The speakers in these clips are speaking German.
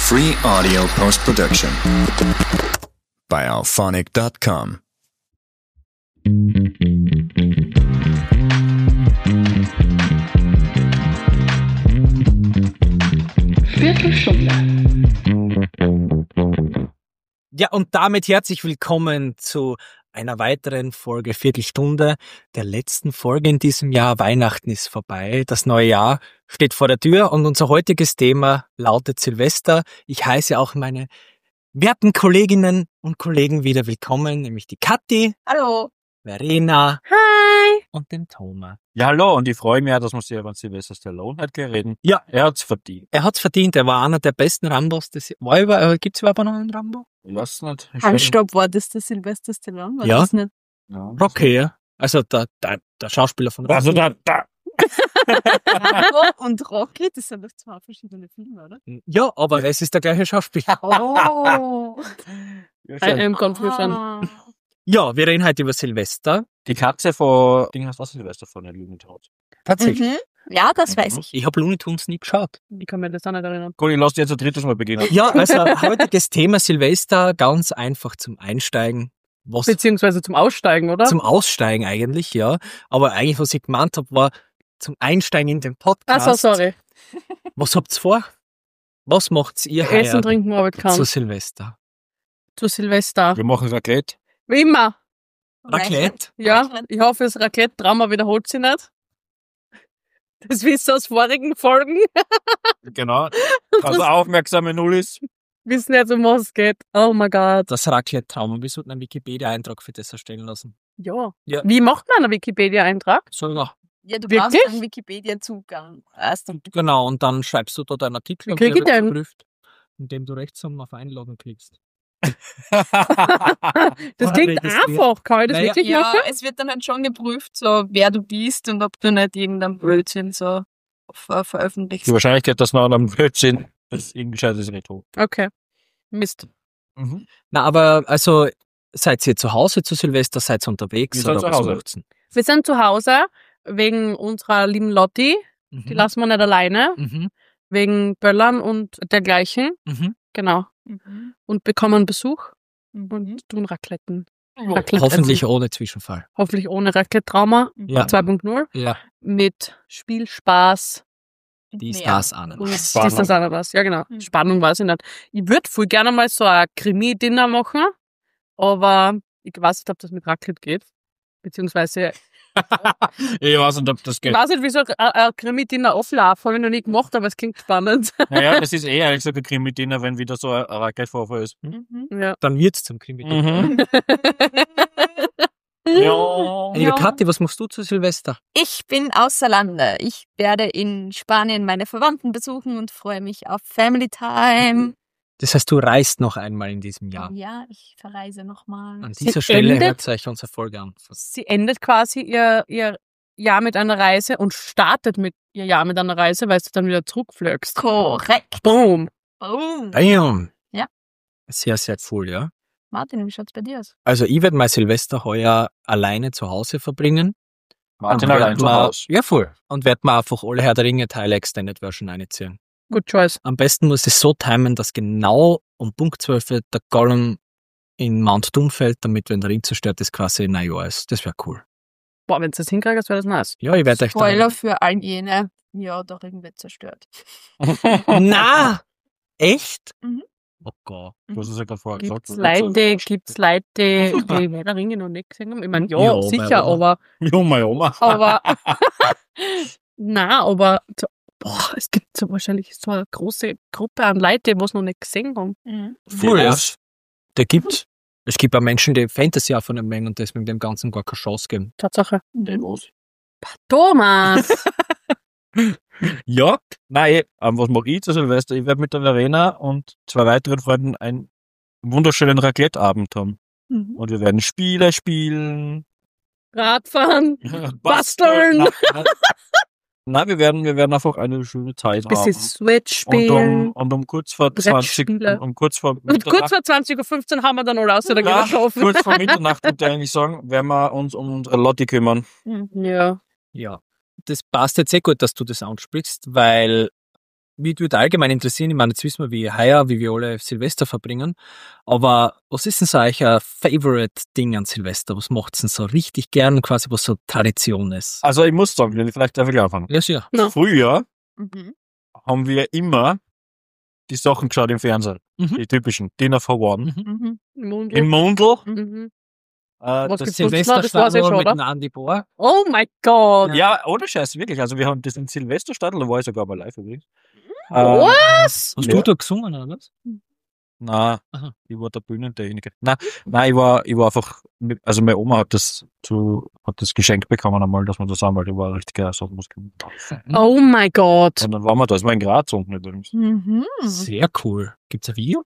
Free audio post-production by alphonic.com. Viertelstunde. Ja, und damit herzlich willkommen zu einer weiteren Folge Viertelstunde, der letzten Folge in diesem Jahr. Weihnachten ist vorbei, das neue Jahr steht vor der Tür und unser heutiges Thema lautet Silvester. Ich heiße auch meine werten Kolleginnen und Kollegen wieder willkommen, nämlich die Kathi, Hallo. Verena Hi. und den Thomas. Ja, hallo, und ich freue mich auch, dass wir sich über Sylvester Stallone heute reden. Ja. Er hat's verdient. Er hat's verdient, er war einer der besten Rambos. Gibt's überhaupt noch einen Rambo? Ich weiß nicht. Halt, stopp, war das der Sylvester Stallone? War Ja. das nicht? Ja. Rocky, ja. Also der Schauspieler von Rocky. Also da. Rambo und Rocky, das sind doch zwei verschiedene Filme, oder? Ja, aber es ist der gleiche Schauspieler. Oh. Ja, am confusion. Ja, wir reden heute über Silvester. die Katze von Ding heißt was Sylvester von der Looney Tunes. Tatsächlich. Mhm. Ja, das weiß ich. Ich habe Looney Tunes nie geschaut. Ich kann mir das auch nicht erinnern. Gut, ich lasse dich jetzt ein drittes Mal beginnen. Ja, also heutiges Thema Silvester, ganz einfach zum Einsteigen. Was Beziehungsweise zum Aussteigen, oder? zum Aussteigen eigentlich, ja. Aber eigentlich, was ich gemeint habe, war zum Einsteigen in den Podcast. Ach so, sorry. Was habt's vor? Was macht's ihr Essen, heuer trinken, aber zu kann. Silvester? Zu Silvester. Wir machen Raclette. Wie immer. Raclette? Ja, Raclette. ich hoffe, das Raclette-Drama wiederholt sich nicht. Das wisst ihr aus vorigen Folgen. Genau. Also aufmerksame Null ist. Wissen jetzt, um was es geht. Oh mein Gott. Das Raclette-Trauma. Wir sollten einen Wikipedia-Eintrag für das erstellen lassen. Ja. Ja. Wie macht man einen Wikipedia-Eintrag? So, ja. Ja, du Wirklich? brauchst einen Wikipedia-Zugang. Erst Genau, und dann schreibst du dort einen Artikel Wie und krieg der ich wird den? geprüft, indem du rechts oben auf Einloggen klickst. Das Oder klingt registriert. einfach. Kann ich das Naja, wirklich ja, machen? es wird dann halt schon geprüft, so wer du bist und ob du nicht irgendein Blödsinn so veröffentlichst. Die Wahrscheinlichkeit, dass wir an einem Blödsinn das irgendwie gescheit ist, nicht hoch. Okay. Mist. Na, aber also seid ihr zu Hause zu Silvester, seid ihr unterwegs? Wir sind oder zu was Hause. macht's denn? Wir sind zu Hause wegen unserer lieben Lotti. Die lassen wir nicht alleine. Mhm. Wegen Böllern und dergleichen. Mhm. Genau. Mhm. Und bekommen Besuch Mhm. und tun Racletten. Ja. Raclette Hoffentlich essen. ohne Zwischenfall. Hoffentlich ohne Raclette-Trauma. Ja. 2.0. Ja, Mit Spielspaß. die ist Mehr. das an. Und Spannung. ist das auch was? Ja, genau. Mhm. Spannung weiß ich nicht. Ich würde voll gerne mal so ein Krimi-Dinner machen, aber ich weiß nicht, ob das mit Raclette geht. Beziehungsweise, Ich weiß nicht, ob das ich geht. weiß nicht, wie so ein Krimi-Dinner aufläuft. Habe ich noch nie gemacht, aber es klingt spannend. Naja, das ist eher eigentlich so ein Krimi-Dinner, wenn wieder so ein Raclette-Vorfall ist. Mhm. Ja. Dann wird's zum Krimi. Ja. Liebe Kathi, was machst du zu Silvester? Ich bin außer Lande. Ich werde in Spanien meine Verwandten besuchen und freue mich auf Family Time. Das heißt, du reist noch einmal in diesem Jahr. Ja, ich verreise nochmal. An Sie dieser Stelle endet- hört euch unsere Folge an. Sie endet quasi ihr Jahr mit einer Reise und startet mit ihr Jahr mit einer Reise, weil du dann wieder zurückflögst. Korrekt. Boom. Boom. Bam! Ja. Sehr, sehr cool, ja. Martin, wie schaut's bei dir aus? Also ich werde mein Silvester heuer alleine zu Hause verbringen. Martin Und allein werd zu mir- Hause. Ja, voll. Und werde mir einfach alle Herr der Ringe Teile Extended Version reinziehen. Good choice. Am besten muss es so timen, dass genau um Punkt 12 Uhr der Gollum in Mount Doom fällt, damit, wenn der Ring zerstört ist, quasi ein Neujahr ist. Das wäre cool. Boah, wenn du das hinkriegst, wäre das nice. Ja, ich werde euch Spoiler für all jene, ja, doch irgendwie zerstört. Na! Echt? Mhm. Oh Gott. Du hast es ja gerade vorher gesagt. Gibt's Leute, die Herr der Ringe noch nicht gesehen haben? Ich meine, ja, Ja, sicher, meine Junge, Oma. aber na, aber boah, es gibt so wahrscheinlich so eine große Gruppe an Leuten, die es noch nicht gesehen haben. Mhm. Voll, ja. Was? Es gibt auch Menschen, die Fantasy auch von dem mengen und deswegen dem Ganzen gar keine Chance geben. Tatsache. Was? Thomas! Ja, nein, was mache ich zu Silvester? Ich werde mit der Verena und zwei weiteren Freunden einen wunderschönen Raclette-Abend haben. Mhm. Und wir werden Spiele spielen. Radfahren! Basteln. Nein, wir werden einfach eine schöne Zeit Bisschen haben. Switch Und spielen. um kurz vor 20, Brettspiele. um kurz vor Und kurz vor 20.15 Uhr haben wir dann alle aus der ja, geschaffen. kurz vor Mitternacht, würde ich eigentlich sagen, werden wir uns um unsere Lotti kümmern. Ja. Ja. Das passt jetzt sehr gut, dass du das ansprichst, weil mich würde allgemein interessieren, ich meine, jetzt wissen wir, wie wir alle Silvester verbringen, aber was ist denn so euer Favorite-Ding an Silvester? Was macht denn so richtig gern, quasi was so Tradition ist? Also ich muss sagen, vielleicht darf ich anfangen. Ja, sicher. Ja. Früher Mhm. haben wir immer die Sachen geschaut im Fernsehen. Mhm. Die typischen Dinner for One. Mhm. Mundl. Im Mundl. Mhm. Das Was gibt's Silvester das war's ja schon, mit oder? dem Andi Bohr. Oh mein Gott. Ja, ohne Scheiß, wirklich. Also wir haben das in Silvesterstadl, da war ich sogar mal live übrigens. Was? Hast Ja. du da gesungen, oder was? Nein, Aha. ich war der Bühnentechniker. Nein, ich war einfach, also meine Oma hat das geschenkt bekommen einmal, dass wir das einmal, die war ein richtiger Songmusiker. Oh mein Gott. Und dann waren wir da, das war in Graz unten übrigens. Mhm. Sehr cool. Gibt's ein Video?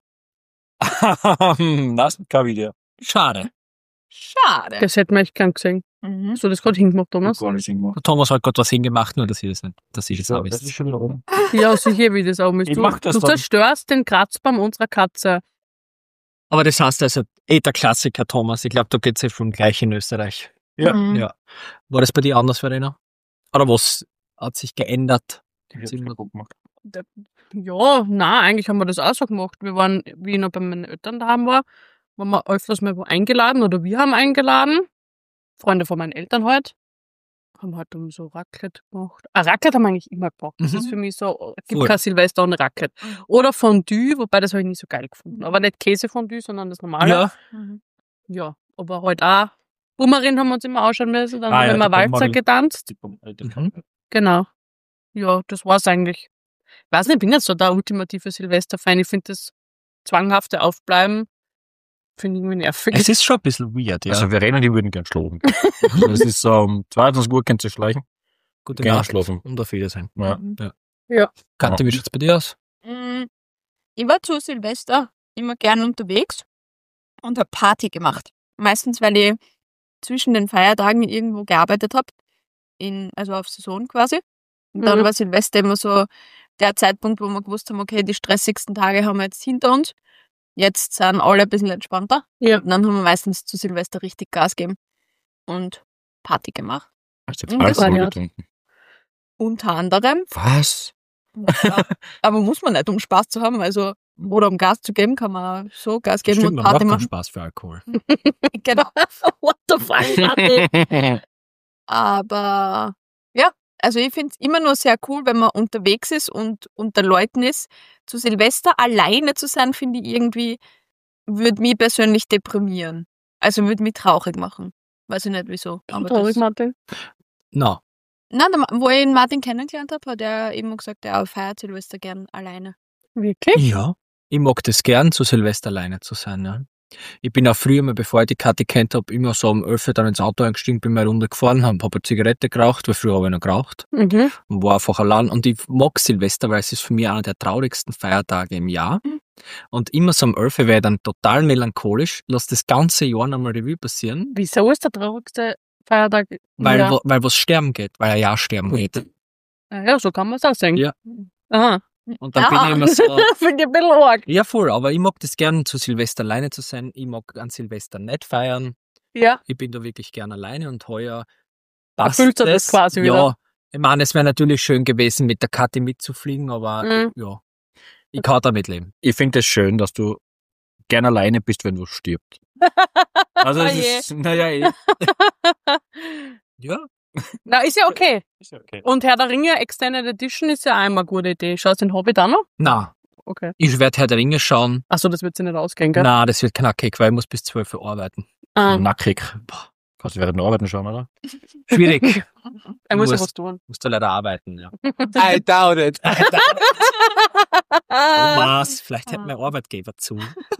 Das ist kein Video. Schade. Schade. Das hätte man echt gern gesehen. Mhm. Hast du das gerade hingemacht, Thomas? Gar nicht hingemacht. Der Thomas hat gerade was hingemacht, nur dass ich das nicht, dass ich das Ja, auch das ist wisst. schon wieder rum. Ja, sicher, wie das auch ist. Ich Du, mach das du dann. zerstörst den Kratzbaum unserer Katze. Aber das heißt also, der Klassiker, Thomas. Ich glaube, da geht's ja schon gleich in Österreich. Ja. Mhm. Ja. War das bei dir anders, Verena? Oder was hat sich geändert? Ich hab's kaputt gemacht. Ja, nein, eigentlich haben wir das auch so gemacht. Wir waren, wie ich noch bei meinen Eltern daheim war, waren wir öfters mal wo eingeladen oder wir haben eingeladen. Freunde von meinen Eltern halt. Haben halt dann so Raclette gemacht. Raclette haben wir eigentlich immer gemacht. Das Mhm. ist für mich so, gibt Voll. kein Silvester ohne Raclette. Oder Fondue, wobei das habe ich nie so geil gefunden. Aber nicht Käsefondue, sondern das normale. Ja. Mhm. Ja, aber halt auch. Bummerin haben wir uns immer ausschauen müssen, dann Ah, haben ja, wir mal die Walzer Bummerin. getanzt. Mhm. Genau. Ja, das war's eigentlich. Ich weiß nicht, ich bin jetzt so der ultimative Silvester-Fan. Ich finde das zwanghafte Aufbleiben, finde ich irgendwie nervig. Es ist schon ein bisschen weird, ja. Also Verena, die würden gern schlafen. Also es ist so, um 22 Uhr könnt ihr schleichen. Gute Gerne Nacht schlafen. und auf Wiedersehen. Ja. Kathi, wie schaut's bei dir aus? Mm, Ich war zu Silvester immer gern unterwegs und habe Party gemacht. Meistens, weil ich zwischen den Feiertagen irgendwo gearbeitet habe, also auf Saison quasi. Und dann Mhm. war Silvester immer so der Zeitpunkt, wo wir gewusst haben, okay, die stressigsten Tage haben wir jetzt hinter uns. Jetzt sind alle ein bisschen entspannter. Ja. Und dann haben wir meistens zu Silvester richtig Gas gegeben und Party gemacht. Hast du jetzt Und das Alkohol war ja- getrunken? Unter anderem. Was? Ja, aber muss man nicht, um Spaß zu haben. Also, oder um Gas zu geben, kann man so Gas geben Stimmt, und man Party macht keinen machen. Spaß für Alkohol. Genau. What the fuck, Martin? Aber ja, also ich finde es immer nur sehr cool, wenn man unterwegs ist und unter Leuten ist. Zu Silvester alleine zu sein, finde ich irgendwie, würde mich persönlich deprimieren. Also würde mich traurig machen. Weiß ich nicht wieso. Aber Traurig, das, Martin. Na, nein, wo ich den Martin kennengelernt habe, hat er eben gesagt, er feiert Silvester gern alleine. Wirklich? ja. Ich mag das gern, zu Silvester alleine zu sein, ja. Ich bin auch früher mal, bevor ich die Kathi kennt habe, immer so um 11 Uhr dann ins Auto eingestiegen, bin mal eine Runde gefahren, habe eine Zigarette geraucht, weil früher habe ich noch geraucht Mhm. und war einfach allein. Und ich mag Silvester, weil es ist für mich einer der traurigsten Feiertage im Jahr. Mhm. Und immer so um 11 Uhr wäre ich dann total melancholisch, lass das ganze Jahr nochmal Revue passieren, Wieso ist der traurigste Feiertag? weil, ja. weil was sterben geht, weil ein Jahr sterben geht. Ja, so kann man es auch sagen. Ja. Aha. Und dann bin ich immer so, Finde ich ein bisschen arg. ja voll, aber ich mag das gern, zu Silvester alleine zu sein. Ich mag an Silvester nicht feiern. Ja. Ich bin da wirklich gern alleine und heuer passt Erfüllt er das quasi ja, wieder? ich meine, es wäre natürlich schön gewesen, mit der Kathi mitzufliegen, aber Mhm. ja, ich kann damit leben. Ich finde es schön, dass du gern alleine bist, wenn du stirbst. Also es Oje. ist, naja, Ja, Na, ist ja okay. ist ja okay. Und Herr der Ringe Extended Edition ist ja auch immer eine gute Idee. Schaust du den Hobbit an noch? na, Okay. ich werde Herr der Ringe schauen. Achso, das wird sich nicht ausgehen, gell? Na, das wird knackig, weil ich muss bis 12 Uhr arbeiten. Ah, Nackig. Boah. Kannst du während der Arbeiten schauen, oder? Schwierig. er muss ja muss- was tun. Musst du leider arbeiten, ja. I doubt it. Thomas, vielleicht hätte mein Arbeitgeber zu.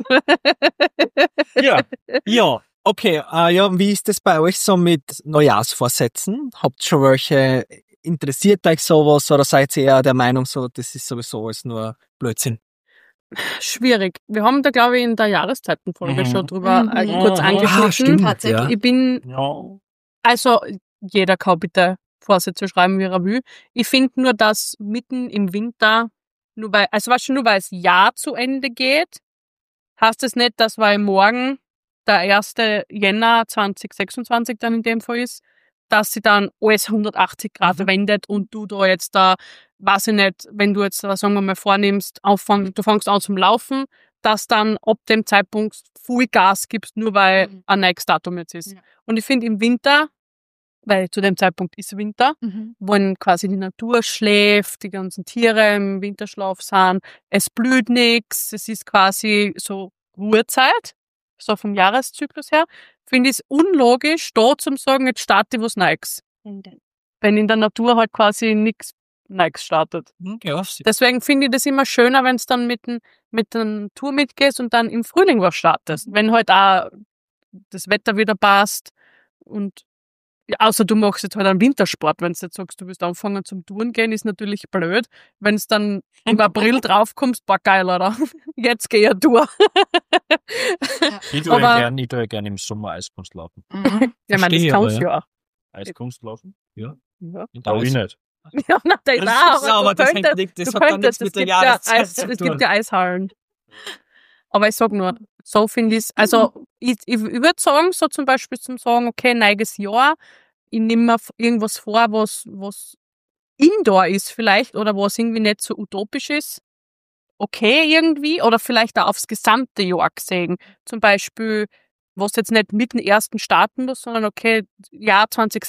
Ja. Ja, okay. Ja, wie ist das bei euch so mit Neujahrsvorsätzen? Habt ihr schon welche, interessiert euch sowas oder seid ihr eher der Meinung, so, das ist sowieso alles nur Blödsinn? Schwierig. Wir haben da, glaube ich, in der Jahreszeitenfolge Mhm. schon drüber Mhm. kurz Ah, angeschnitten. stimmt. Tatsächlich. Ja. Ich bin, Ja. also jeder kann bitte Vorsätze schreiben, wie er will. Ich finde nur, dass mitten im Winter, nur weil das Jahr zu Ende geht, heißt es nicht, dass weil morgen der 1. Jänner 2026 dann in dem Fall ist, dass sie dann alles 180 Grad wendet und du da jetzt weiß ich nicht, wenn du jetzt, sagen wir mal, vornimmst, du fängst an zum Laufen, dass dann ab dem Zeitpunkt viel Gas gibst, nur weil ein neues Datum jetzt ist. Ja. Und ich finde im Winter, weil zu dem Zeitpunkt ist Winter, wo quasi die Natur schläft, die ganzen Tiere im Winterschlaf sind, es blüht nichts, es ist quasi so Ruhezeit, so vom Jahreszyklus her, finde ich es unlogisch, da zu sagen, jetzt starte ich was Neues. Wenn in der Natur halt quasi nichts Neues startet. Ja, Deswegen finde ich das immer schöner, wenn es dann mit der Tour mitgehst und dann im Frühling was startest. Wenn halt auch das Wetter wieder passt und ja, außer du machst jetzt halt einen Wintersport, wenn du jetzt sagst, du willst anfangen zum Touren gehen, ist natürlich blöd. Wenn es dann im April draufkommst, boah geil, oder? Jetzt geh ich Tour. Ich tue ja gern im Sommer Eiskunst laufen. Ja, ich meine, das Verstehe kannst aber, du ja auch. Eiskunst laufen? Ja. Ja. Aber ich nicht. Ja, na, das Das auch, ist aber du das könntest- hängt- das du hat dann könntest, nichts mit es der gibt ja Jahreszeit zu Es tun. gibt ja Eishallen. Aber ich sag nur, so finde ich es, also ich würde sagen, so zum Beispiel zum sagen, okay, neues Jahr, ich nehme mir irgendwas vor, was Indoor ist vielleicht oder was irgendwie nicht so utopisch ist. Okay, irgendwie. Oder vielleicht auch aufs gesamte Jahr gesehen. Zum Beispiel, was jetzt nicht mit dem ersten starten muss, sondern okay, Jahr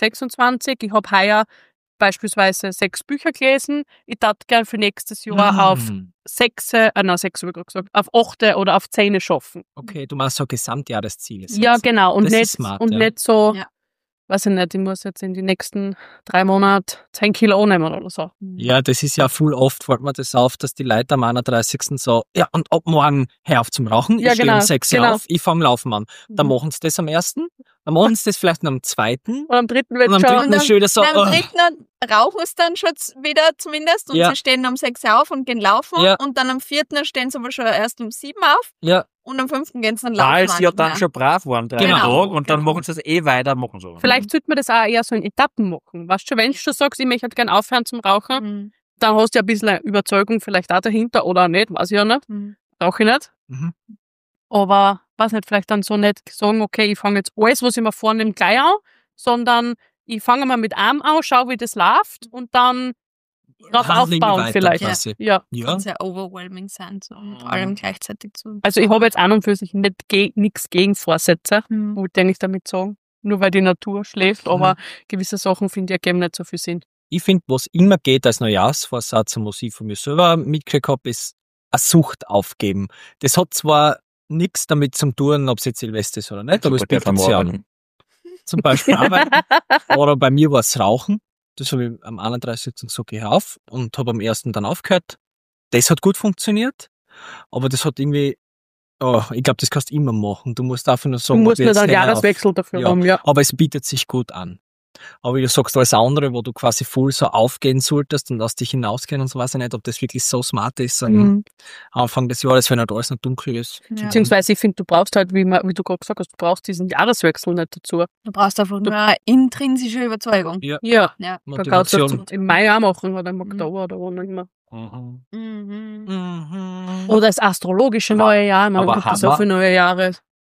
2026, ich habe heuer beispielsweise 6 Bücher gelesen. Ich darf gerne für nächstes Jahr auf 6 habe ich gerade gesagt, auf 8 oder auf 10 schaffen. Okay, du machst so Gesamtjahresziele. Ja, genau. Und Das ist nicht, smart, und ja. nicht so, Ja. weiß ich nicht, ich muss jetzt in die nächsten 3 Monate 10 Kilo annehmen oder so. Ja, das ist ja voll oft, fällt mir das auf, dass die Leute am 31. so, ja, und ab morgen hör auf zum Rauchen, Ja, ich stehe genau, um 6 Uhr genau. auf, ich fange Laufen an. Dann machen sie das am 1., dann machen sie das vielleicht noch am 2. Und am 3. wird und am schon. 3. ist schon wieder so, Beim dritten rauchen sie dann schon wieder zumindest und Ja. sie stehen um 6 auf und gehen laufen Ja. und dann am 4. stehen sie aber schon erst um 7 auf ja, und am 5. gehen sie dann laufen. Weil sie ja dann manchmal. schon brav waren, 3 Genau. Tage, und dann machen sie es weiter, machen so. Vielleicht sollte man das auch eher so in Etappen machen. Weißt du, wenn du schon sagst, ich möchte gerne aufhören zum Rauchen, Mhm. dann hast du ja ein bisschen Überzeugung vielleicht auch dahinter oder auch nicht, weiß ich ja nicht. Mhm. Rauche ich nicht. Mhm. Aber, weiß nicht, vielleicht dann so nicht sagen, okay, ich fange jetzt alles, was ich mir vornehme, gleich an, sondern ich fange mal mit einem an, schau, wie das läuft und dann drauf Handeln wir aufbauen weiter vielleicht. quasi. Ja. Ja, Kann sehr overwhelming sein so, und allem gleichzeitig zu. Also ich habe jetzt an und für sich nicht nichts gegen Vorsätze, Mhm. wollte ich eigentlich damit sagen. Nur weil die Natur schläft, aber gewisse Sachen, finde ich, ergeben nicht so viel Sinn. ich finde, was immer geht als Neujahrsvorsatz, und was ich von mir selber mitgekriegt habe, ist eine Sucht aufgeben. Das hat zwar nichts damit zu tun, ob es jetzt Silvester ist oder nicht, aber es bietet sich an. Zum Beispiel Arbeiten. Oder bei mir war es Rauchen. Das habe ich am 31. gesagt, ich hör auf und habe am 1. dann aufgehört. Das hat gut funktioniert, aber das hat irgendwie, ich glaube, das kannst du immer machen. Du musst einfach nur Du sagen, musst ob nicht jetzt einen hör auf. Jahreswechsel dafür Ja. haben, ja. Aber es bietet sich gut an. Aber wie du sagst, alles andere, wo du quasi voll so aufgehen solltest und aus dich hinausgehen und so, weiß ich nicht, ob das wirklich so smart ist am Mhm. Anfang des Jahres, wenn halt alles noch dunkel ist. Ja. Beziehungsweise ich finde, du brauchst halt, wie du gerade gesagt hast, du brauchst diesen Jahreswechsel nicht dazu. Du brauchst einfach nur eine intrinsische Überzeugung. Ja. Ja. Ja. Da kannst du Motivation. das im Mai auch machen oder im Mhm. Oktober oder wann auch immer. Mhm. Mhm. Mhm. Oder das astrologische neue Jahr. Man Aber gibt haben so wir- viele neue Jahre.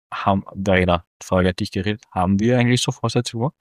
Verena, Frage hat dich geredet. Haben wir eigentlich so Vorsätze gemacht?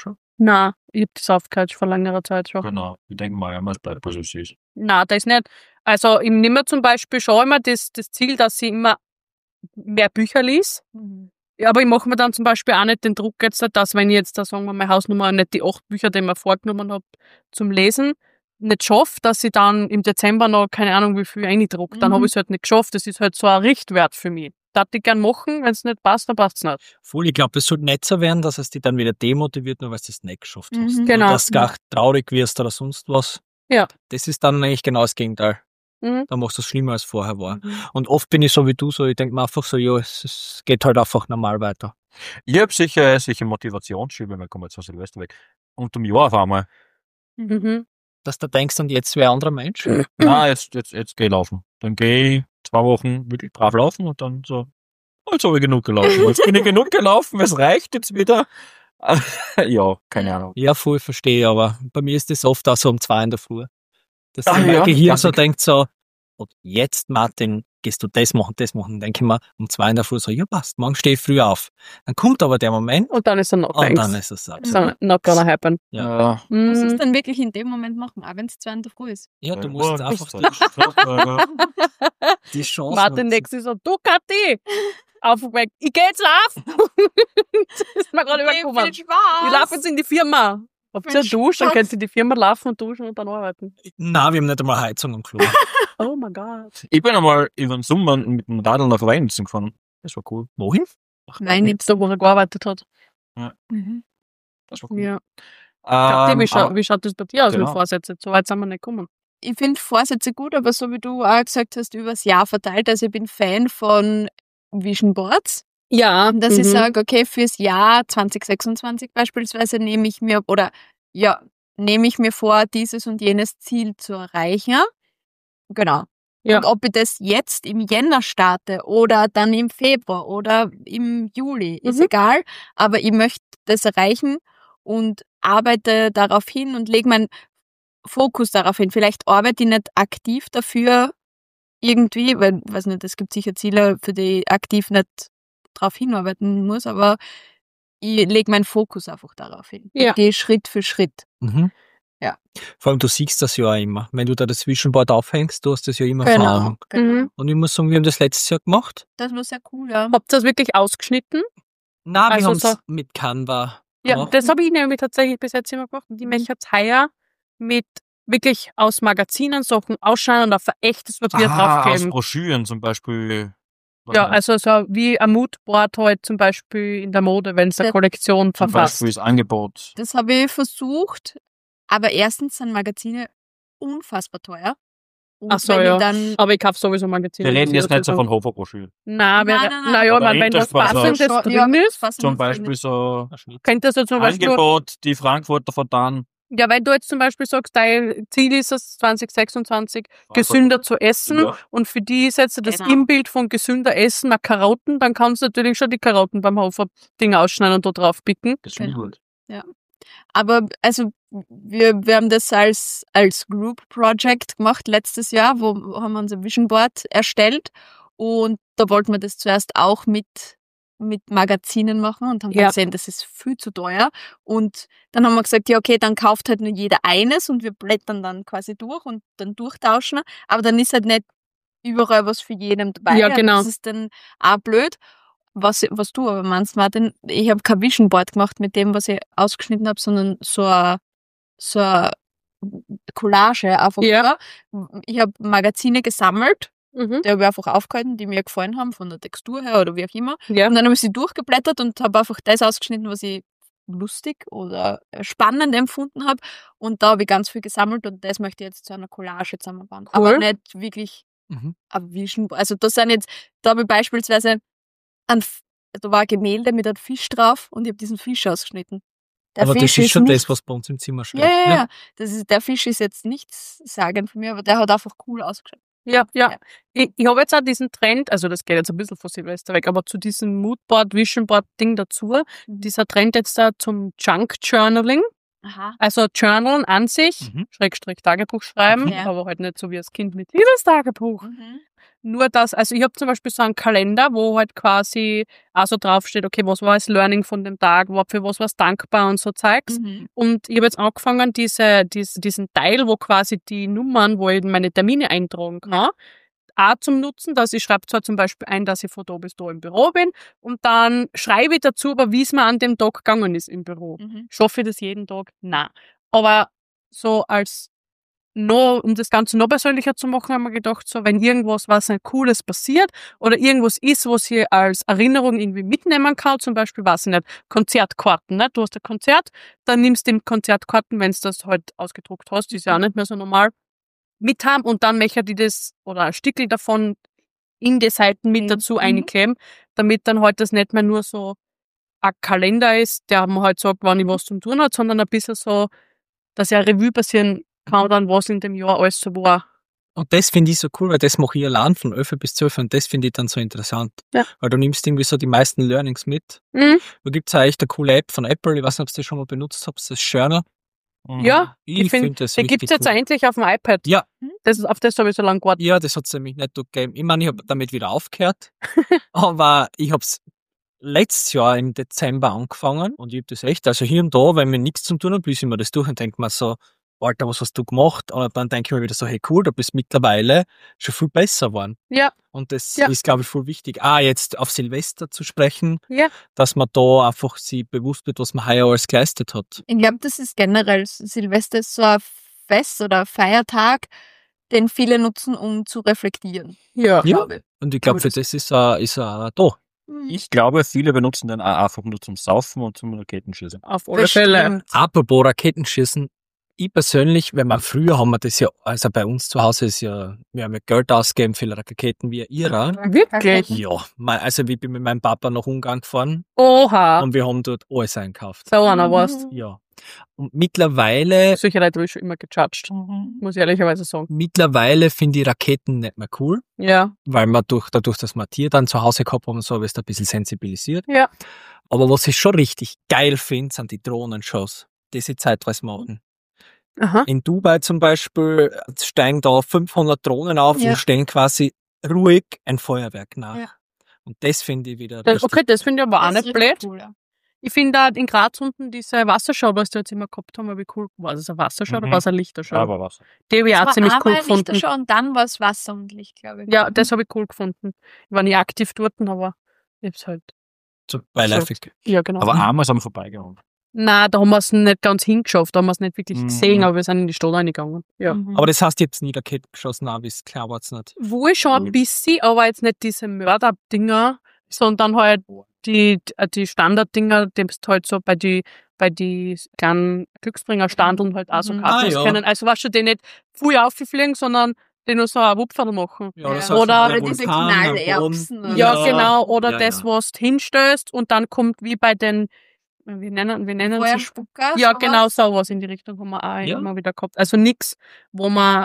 Nein, ich hab das aufgehört vor längerer Zeit schon. Genau. Ich denke mal, ja, es bleibt, was es ist. Nein, das nicht. Also ich nehme zum Beispiel schon immer das Ziel, dass ich immer mehr Bücher lese. Mhm. Ja, aber ich mache mir dann zum Beispiel auch nicht den Druck jetzt, dass wenn ich jetzt da, sagen wir mal, Hausnummer nicht die 8 Bücher, die ich mir vorgenommen habe, zum Lesen, nicht schaffe, dass ich dann im Dezember noch keine Ahnung wie viel eindrucke. Dann Mhm. habe ich es halt nicht geschafft. Das ist halt so ein Richtwert für mich. Das ich gern machen, wenn es nicht passt, dann passt es nicht. Voll, ich glaube, es sollte nicht so werden, dass es dich dann wieder demotiviert, nur weil du es nicht geschafft hast. Mhm. Genau. Oder dass du gar traurig wirst oder sonst was. Ja. Das ist dann eigentlich genau das Gegenteil. Mhm. Da machst du es schlimmer als vorher war. Mhm. Und oft bin ich so wie du, so ich denke mir einfach so, ja, es geht halt einfach normal weiter. Ich habe sicher Motivationsschübe, wir kommen jetzt von Silvester weg. Unterm Jahr auf einmal. Mhm. Dass du denkst, und jetzt wäre ein anderer Mensch. Na, jetzt geh ich laufen. Dann gehe ich 2 Wochen wirklich brav laufen und dann so, jetzt habe ich genug gelaufen. Jetzt bin ich genug gelaufen, es reicht jetzt wieder. Ja, keine Ahnung. Ja, voll verstehe, aber bei mir ist das oft auch so um 2 in der Früh. Dass Ah, mein ja, Gehirn ganz so okay. denkt so, und jetzt, Martin, gehst du das machen. Dann denke ich mir um 2 in der Früh so, ja passt, morgen stehe ich früh auf. Dann kommt aber der Moment Und dann ist er noch und dann ist es so. not gonna happen. Ja. Was Mhm. ist dann wirklich in dem Moment machen, auch wenn es 2 in der Früh ist? Ja, du musst jetzt einfach die Chance Martin nutzen. nächstes so, du Kathi, aufgeweckt, ich geh jetzt laufen. Das ist mir gerade übergekommen. Viel Ich laufe jetzt in die Firma. Habt ihr Viel Dusch, dann Spaß. könnt ihr in die Firma laufen und duschen und dann arbeiten. Nein, wir haben nicht einmal Heizung am Klo. Oh mein Gott. Ich bin einmal über den Sommer mit dem Radl nach Weihnachten gefahren. Das war cool. Wohin? Nein, nicht. Da, wo er gearbeitet hat. Mhm. Das war cool. Ja. Kathi, Aber- wie schaut das bei dir aus mit genau. Vorsätzen? So weit sind wir nicht gekommen. Ich finde Vorsätze gut, aber so wie du auch gesagt hast, übers Jahr verteilt. Also ich bin Fan von Vision Boards. Ja, Dass ich sage, okay, fürs Jahr 2026 beispielsweise nehme ich mir vor, dieses und jenes Ziel zu erreichen. Genau. Ja. Und ob ich das jetzt im Jänner starte oder dann im Februar oder im Juli, ist Mhm. egal. Aber ich möchte das erreichen und arbeite darauf hin und lege meinen Fokus darauf hin. Vielleicht arbeite ich nicht aktiv dafür irgendwie, weil, weiß nicht, es gibt sicher Ziele, für die ich aktiv nicht drauf hinarbeiten muss, aber ich lege meinen Fokus einfach darauf hin. Ja. Ich gehe Schritt für Schritt. Mhm. Ja. Vor allem, du siehst das ja auch immer. Wenn du da das Vision Board aufhängst, du hast das ja immer vor Augen. Mhm. Und ich muss sagen, wir haben das letztes Jahr gemacht. Das war sehr cool, ja. Habt ihr das wirklich ausgeschnitten? Nein, Also wir haben es so- mit Canva Ja, gemacht. das habe ich nämlich tatsächlich bis jetzt immer gemacht. Und ich möchte jetzt heuer mit wirklich aus Magazinen Sachen ausschneiden und auf ein echtes Papier aus draufkleben. Broschüren zum Beispiel. Ja, also so wie ein Moodboard halt zum Beispiel in der Mode, wenn es eine Das- Kollektion zum verfasst. Beispiel das Angebot. Das habe ich versucht, aber erstens sind Magazine unfassbar teuer. Und Ach so, wenn ja. ich dann Aber ich kaufe sowieso Magazine. Wir reden muss ich jetzt nicht dazu so sagen. von Hofer-Broschüren. Nein, Nein, nein, nein. naja, Aber wenn was das war so- Passendes Schon, drin ja, ist, was Zum mit drin Beispiel ist. so könntest du zum Beispiel, Angebot, die Frankfurter vertan. ja, wenn du jetzt zum Beispiel sagst, dein Ziel ist es 2026, gesünder zu essen Ja. und für die setzt du das Genau. Imbild von gesünder Essen nach Karotten, dann kannst du natürlich schon die Karotten beim Hofer-Ding ausschneiden und da drauf picken. Gesündelt. Aber also wir haben das als Group Project gemacht letztes Jahr, wo haben wir unser Vision Board erstellt und da wollten wir das zuerst auch mit Magazinen machen und haben dann Ja. gesehen, das ist viel zu teuer und dann haben wir gesagt, ja okay, dann kauft halt nur jeder eines und wir blättern dann quasi durch und dann durchtauschen, aber dann ist halt nicht überall was für jeden dabei. Ja, und genau. Das ist dann auch blöd. Was du aber meinst, Martin, ich habe kein Vision Board gemacht mit dem, was ich ausgeschnitten habe, sondern so eine Collage einfach. Ja. nur. Ich habe Magazine gesammelt, Mhm. die habe ich einfach aufgehalten, die mir gefallen haben, von der Textur her oder wie auch immer. Ja. Und dann habe ich sie durchgeblättert und habe einfach das ausgeschnitten, was ich lustig oder spannend empfunden habe. Und da habe ich ganz viel gesammelt und das möchte ich jetzt zu einer Collage zusammenbauen. Cool. Aber nicht wirklich Mhm. ein Vision Board. Also da habe ich beispielsweise da war ein Gemälde mit einem Fisch drauf und ich habe diesen Fisch ausgeschnitten. Der Aber das Fisch ist schon nicht, das, was bei uns im Zimmer steht. ja, ja, ja. Der Fisch ist jetzt nichts sagend von mir, aber der hat einfach cool ausgeschaut. Ja. Ja. Ich habe jetzt auch diesen Trend, also das geht jetzt ein bisschen von Silvester weg, aber zu diesem Moodboard, Vision Board Ding dazu, dieser Trend jetzt da zum Junk Journaling, Aha. also Journalen an sich, Mhm. Schrägstrich Tagebuch schreiben, Ja. aber halt nicht so wie das Kind mit liebes Tagebuch. Mhm. Nur das, also ich habe zum Beispiel so einen Kalender, wo halt quasi also draufsteht, okay, was war das Learning von dem Tag, für was war es dankbar und so Zeugs. Mhm. Und ich habe jetzt angefangen, diesen Teil, wo quasi die Nummern, wo ich meine Termine eintragen kann, auch zum Nutzen, dass ich schreibe zwar zum Beispiel ein, dass ich von da bis da im Büro bin und dann schreibe ich dazu, aber wie es mir an dem Tag gegangen ist im Büro. Mhm. Schaffe ich das jeden Tag? Nein. Aber so um das Ganze noch persönlicher zu machen, haben wir gedacht, so, wenn irgendwas, was ein Cooles passiert oder irgendwas ist, was ich als Erinnerung irgendwie mitnehmen kann, zum Beispiel, weiß ich nicht, Konzertkarten, ne? Du hast ein Konzert, dann nimmst du die Konzertkarten, wenn du das halt ausgedruckt hast, ist ja auch nicht mehr so normal, mit haben und dann möchte ich das oder ein Stückel davon in die Seiten mit dazu einkleben, damit dann halt das nicht mehr nur so ein Kalender ist, der man halt sagt, wann ich was zum tun hat, sondern ein bisschen so, dass ja Revue passieren kann, dann was in dem Jahr alles so war. Und das finde ich so cool, weil das mache ich allein von 11 bis 12 und das finde ich dann so interessant. Ja. Weil du nimmst irgendwie so die meisten Learnings mit. Mhm. Da gibt es auch echt eine coole App von Apple, ich weiß nicht, ob ihr das schon mal benutzt habt, das ist Journal. Ja, Ich ich finde, find das den gibt's richtig jetzt cool. endlich auf dem iPad. Ja. Auf das habe ich so lange gewartet. Ja, das hat's nämlich nicht gegeben. Ich meine, ich habe damit wieder aufgehört. Aber ich hab's letztes Jahr im Dezember angefangen und ich hab das echt, also hier und da, wenn mir nichts zu tun hat, lese ich mir das durch und denke mir so, Alter, was hast du gemacht? Und dann denke ich mir wieder so, hey cool, da bist du mittlerweile schon viel besser geworden. Ja, Und das Ja. ist, glaube ich, voll wichtig. Jetzt auf Silvester zu sprechen, Ja. dass man da einfach sich bewusst wird, was man heuer alles geleistet hat. Ich glaube, das ist generell, Silvester ist so ein Fest oder ein Feiertag, den viele nutzen, um zu reflektieren, ja. glaube ich. Und ich glaube, Aber für das ist er da. Ich glaube, viele benutzen den auch einfach nur zum Saufen und zum Raketenschießen. Auf alle Fälle. Bestimmt. Apropos Raketenschießen, ich persönlich, früher haben wir das ja, also bei uns zu Hause ist ja, wir haben ja Geld ausgegeben für Raketen wie ihrer. Wirklich? Ja, also ich bin mit meinem Papa nach Ungarn gefahren Oha. und wir haben dort alles einkauft. So einer warst. Ja. Und mittlerweile Solche Leute habe ich schon immer gejudged. Muss ich ehrlicherweise sagen. finde ich Raketen nicht mehr cool, Ja. weil man dadurch, dass wir ein Tier dann zu Hause gehabt haben und so, habe ich es ein bisschen sensibilisiert. Ja. Aber was ich schon richtig geil finde, sind die Drohnenshows, die sie zeitweise machen. Aha. In Dubai zum Beispiel steigen da 500 Drohnen auf Ja. und stellen quasi ruhig ein Feuerwerk nach. Ja. Und das finde ich wieder Das, richtig. okay, das finde ich aber auch Das ist nicht richtig blöd. cool, ja. Ich finde auch in Graz unten diese Wasserschau, was wir jetzt immer gehabt haben, habe ich cool. War das eine Wasserschau oder Mhm. war es eine Lichterschau? Aber was? Die habe ich Es auch war ziemlich cool einmal gefunden. Lichterschau und dann war es Wasser und Licht, glaube ich. Ja, das habe ich cool gefunden. Ich war nie aktiv dort, aber ich hab's halt. So beiläufig. Ja, genau. Aber einmal sind wir vorbeigegangen. Nein, da haben wir es nicht ganz hingeschafft, da haben wir es nicht wirklich Mhm. gesehen, aber wir sind in die Stadt reingegangen. Ja. Mhm. Aber das heißt, ihr habt nie Raketen geschossen, auch bis klar war's nicht. Wohl schon ein bisschen, aber jetzt nicht diese Mörder-Dinger, sondern halt die Standard-Dinger, die du halt so bei die kleinen Glücksbringer-Standeln halt auch so Mhm. kaufen ja. können. Also weißt du, die nicht viel auffliegen, sondern die nur so ein Wupferl machen. Ja. so Oder- ein Oder diese Vulkan am Boden. Knallerbsen. oder Ja, so. genau. Oder Ja, das, ja. was du hinstößt und dann kommt wie bei den, wir nennen sie, Feuerspucker. ja, sowas. genau sowas in die Richtung haben wir auch Ja. immer wieder gehabt. Also nichts, wo man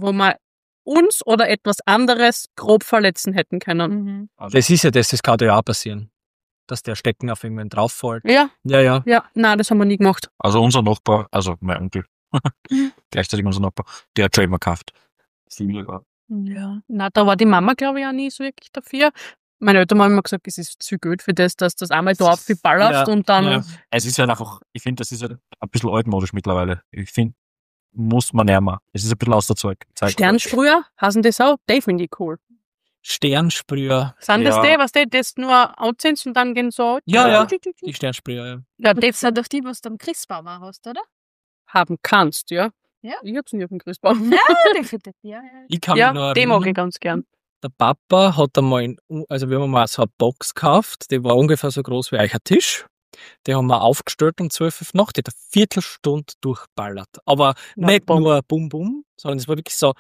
uns oder etwas anderes grob verletzen hätten können. Mhm. Das ist ja das kann ja auch passieren. Dass der Stecken auf irgendwen drauf fällt. Ja, Ja. nein, das haben wir nie gemacht. Also unser Nachbar, also mein Onkel, gleichzeitig unser Nachbar, der hat schon immer gekauft. 7 Jahre. Ja. Na, da war die Mama, glaube ich, auch nie so wirklich dafür. Meine Eltern haben immer gesagt, es ist zu gut für das, dass das einmal da aufgeballerst Ja, und dann. ja. Es ist halt einfach, ich finde, das ist halt ein bisschen altmodisch mittlerweile. Ich finde, muss man näher. Es ist ein bisschen aus der Zeit. Sternsprüher, heißen das auch? Die finde ich cool. Sternensprüher. Sind das Ja. die, was die das nur anziehen und dann gehen so? Ja. Die Sternsprüher, ja. Ja, Das sind doch die, was du am Christbaum auch hast, oder? haben kannst, ja. Ja. Ich hab's nie auf dem Christbaum. Ja, die findet ja. Ich kann Ja, mich noch die mag ich erinnern, ganz gern. der Papa hat einmal, also wir haben mal so eine Box gekauft, die war ungefähr so groß wie euch ein Tisch. Die haben wir aufgestellt um 12 Uhr Nacht, die hat eine Viertelstunde durchballert. Aber Na, nicht bom. nur Bum Bum, sondern es war wirklich so.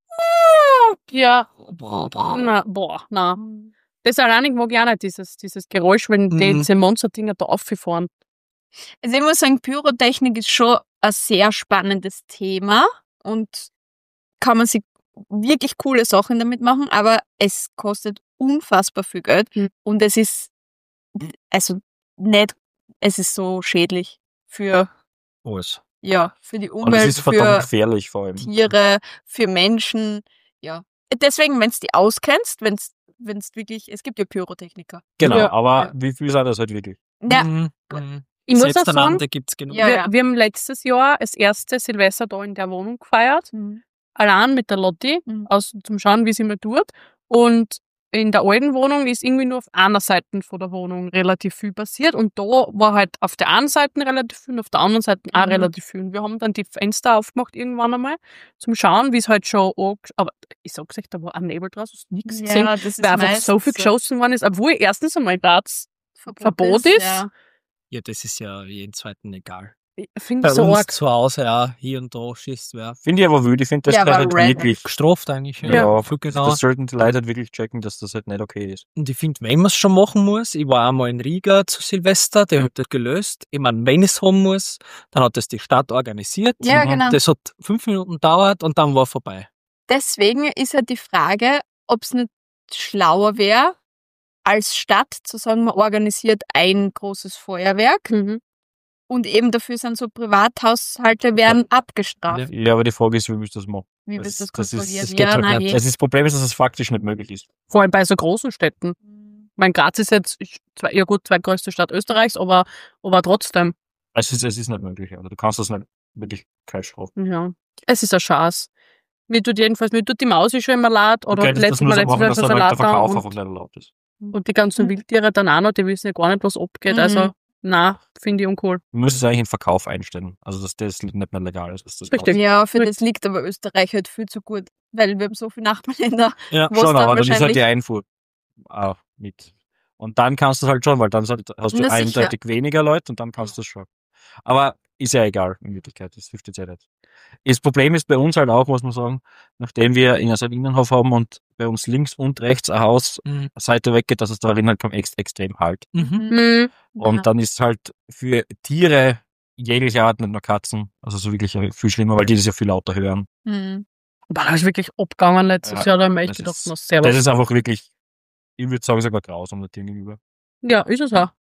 Ja, na. Das alleinig mag ich auch nicht, dieses Geräusch, wenn Mhm. diese Monsterdinger da auffahren. Also ich muss sagen, Pyrotechnik ist schon ein sehr spannendes Thema und kann man sich wirklich coole Sachen damit machen, aber es kostet unfassbar viel Geld Mhm. und es ist es ist so schädlich für Alles. für die Und es Umwelt, ist verdammt für gefährlich vor allem. Tiere, für Menschen, ja. Deswegen, wenn du die auskennst, wenn es wirklich, es gibt ja Pyrotechniker. Genau, Ja. aber Ja. wie viel sind das halt wirklich? Ja, Mhm. Ich muss auch Selbst sagen, einander gibt's genug. Ja, wir haben letztes Jahr das erste Silvester da in der Wohnung gefeiert. Allein mit der Lotti, Mhm. zum Schauen, wie sie mir tut. Und in der alten Wohnung ist irgendwie nur auf einer Seite von der Wohnung relativ viel passiert. Und da war halt auf der einen Seite relativ viel und auf der anderen Seite auch Mhm. relativ viel. Und wir haben dann die Fenster aufgemacht irgendwann einmal, zum Schauen, wie es halt schon aber ich sag's euch, da war ein Nebel draus, hast nichts gesehen, das ist weil einfach so viel meistens geschossen worden ist. Obwohl erstens einmal das Verbot ist. Ja. Ja, das ist ja jeden zweiten egal. ich finde Bei ich so uns arg. zu Hause auch hier und da schießt wer. Finde ich aber wild. Ich finde, das Ja, gehört aber halt random. wirklich. Gestraft eigentlich. Ja, Viel genau. das sollten die Leute halt wirklich checken, dass das halt nicht okay ist. Und ich finde, wenn man es schon machen muss, ich war einmal in Riga zu Silvester, der hat das gelöst. Ich meine, wenn es haben muss, dann hat das die Stadt organisiert. Ja, Mhm. genau. Das hat 5 Minuten gedauert und dann war vorbei. Deswegen ist ja die Frage, ob es nicht schlauer wäre, als Stadt zu sagen, man organisiert ein großes Feuerwerk Mhm. Und eben dafür sind so Privathaushalte werden abgestraft. Ja, aber die Frage ist, wie willst du das machen? Wie willst du das das ist- kontrollieren? das geht Ja, halt nein, nicht. eh. Das Problem ist, dass es faktisch nicht möglich ist. Vor allem bei so großen Städten. Mein Graz ist jetzt, zweitgrößte Stadt Österreichs, aber trotzdem. Es ist nicht möglich. Also du kannst das nicht wirklich kalt strafen. Ja. Es ist ein Schatz. Mir tut die Maus schon immer leid, oder Okay, das letztes muss Mal man machen, dass dann halt der Salat Verkauf und, einfach nicht erlaubt ist. die ganzen Wildtiere dann auch noch, die wissen ja gar nicht, was abgeht. Mhm. Also, na, finde ich uncool. Du müsstest eigentlich in Verkauf einstellen. Also dass das nicht mehr legal ist. Dass das Richtig. Ja, für das liegt aber Österreich halt viel zu gut, weil wir haben so viele Nachbarländer. Ja. Wo es Schon, dann aber dann ist halt wahrscheinlich- die Einfuhr auch mit. Und dann kannst du es halt schon, weil dann hast du Na, sicher. eindeutig weniger Leute und dann kannst du es schon. Aber ist ja egal in Wirklichkeit, das hilft jetzt ja nicht. Das Problem ist bei uns halt auch, muss man sagen, nachdem wir in einem Innenhof haben und bei uns links und rechts ein Haus Mhm. eine Seite weggeht, dass es darin halt extrem halt. Mhm. Mhm. Und Ja. dann ist es halt für Tiere jeglicher Art, nicht nur Katzen, also so wirklich viel schlimmer, weil die das ja viel lauter hören. Mhm. Aber da ist wirklich abgegangen letztes Ja, Jahr, da haben wir echt das gedacht, ist- na, servus. Das ist einfach wirklich, ich würde sagen, sogar grausam der Tieren gegenüber. Ja, ist es auch.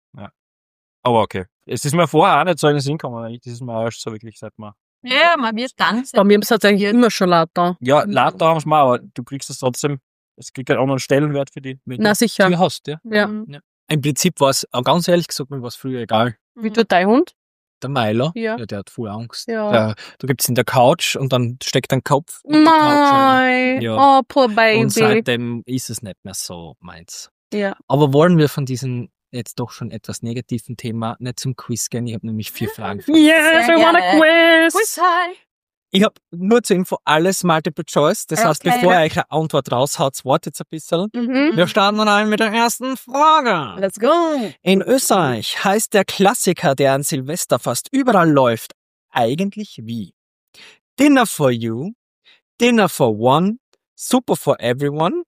Aber okay. Es ist mir vorher auch nicht so in den Sinn gekommen, eigentlich. Das ist mir erst so wirklich seit mal. Ja, man wird dann. Bei mir ist es eigentlich immer schon laut da. Ja, laut haben wir mal, aber du kriegst es trotzdem, es kriegt einen anderen Stellenwert für die. Wenn Na, du sicher. Tier hast, ja. Ja. Mhm. Im Prinzip war es, ganz ehrlich gesagt, mir war es früher egal. Wie tut dein Hund? Der Meiler, Ja. der hat voll Angst. Ja. Du gibst in der Couch und dann steckt ein Kopf in die Couch rein. Nein. Ja. Oh, poor Baby. Und seitdem ist es nicht mehr so meins. Ja. Aber wollen wir von diesem jetzt doch schon etwas negativen Thema nicht zum Quiz gehen? Ich habe nämlich 4 Fragen. für dich. Yes, Sehr I want a gerne. quiz. Quiz high. Ich habe nur zur Info alles Multiple Choice. Das heißt, Okay. bevor ihr euch eine Antwort raushaut, wartet jetzt ein bisschen. Mhm. Wir starten dann mit der ersten Frage. Let's go. In Österreich heißt der Klassiker, der an Silvester fast überall läuft, eigentlich wie? Dinner for you, Dinner for one, Supper for everyone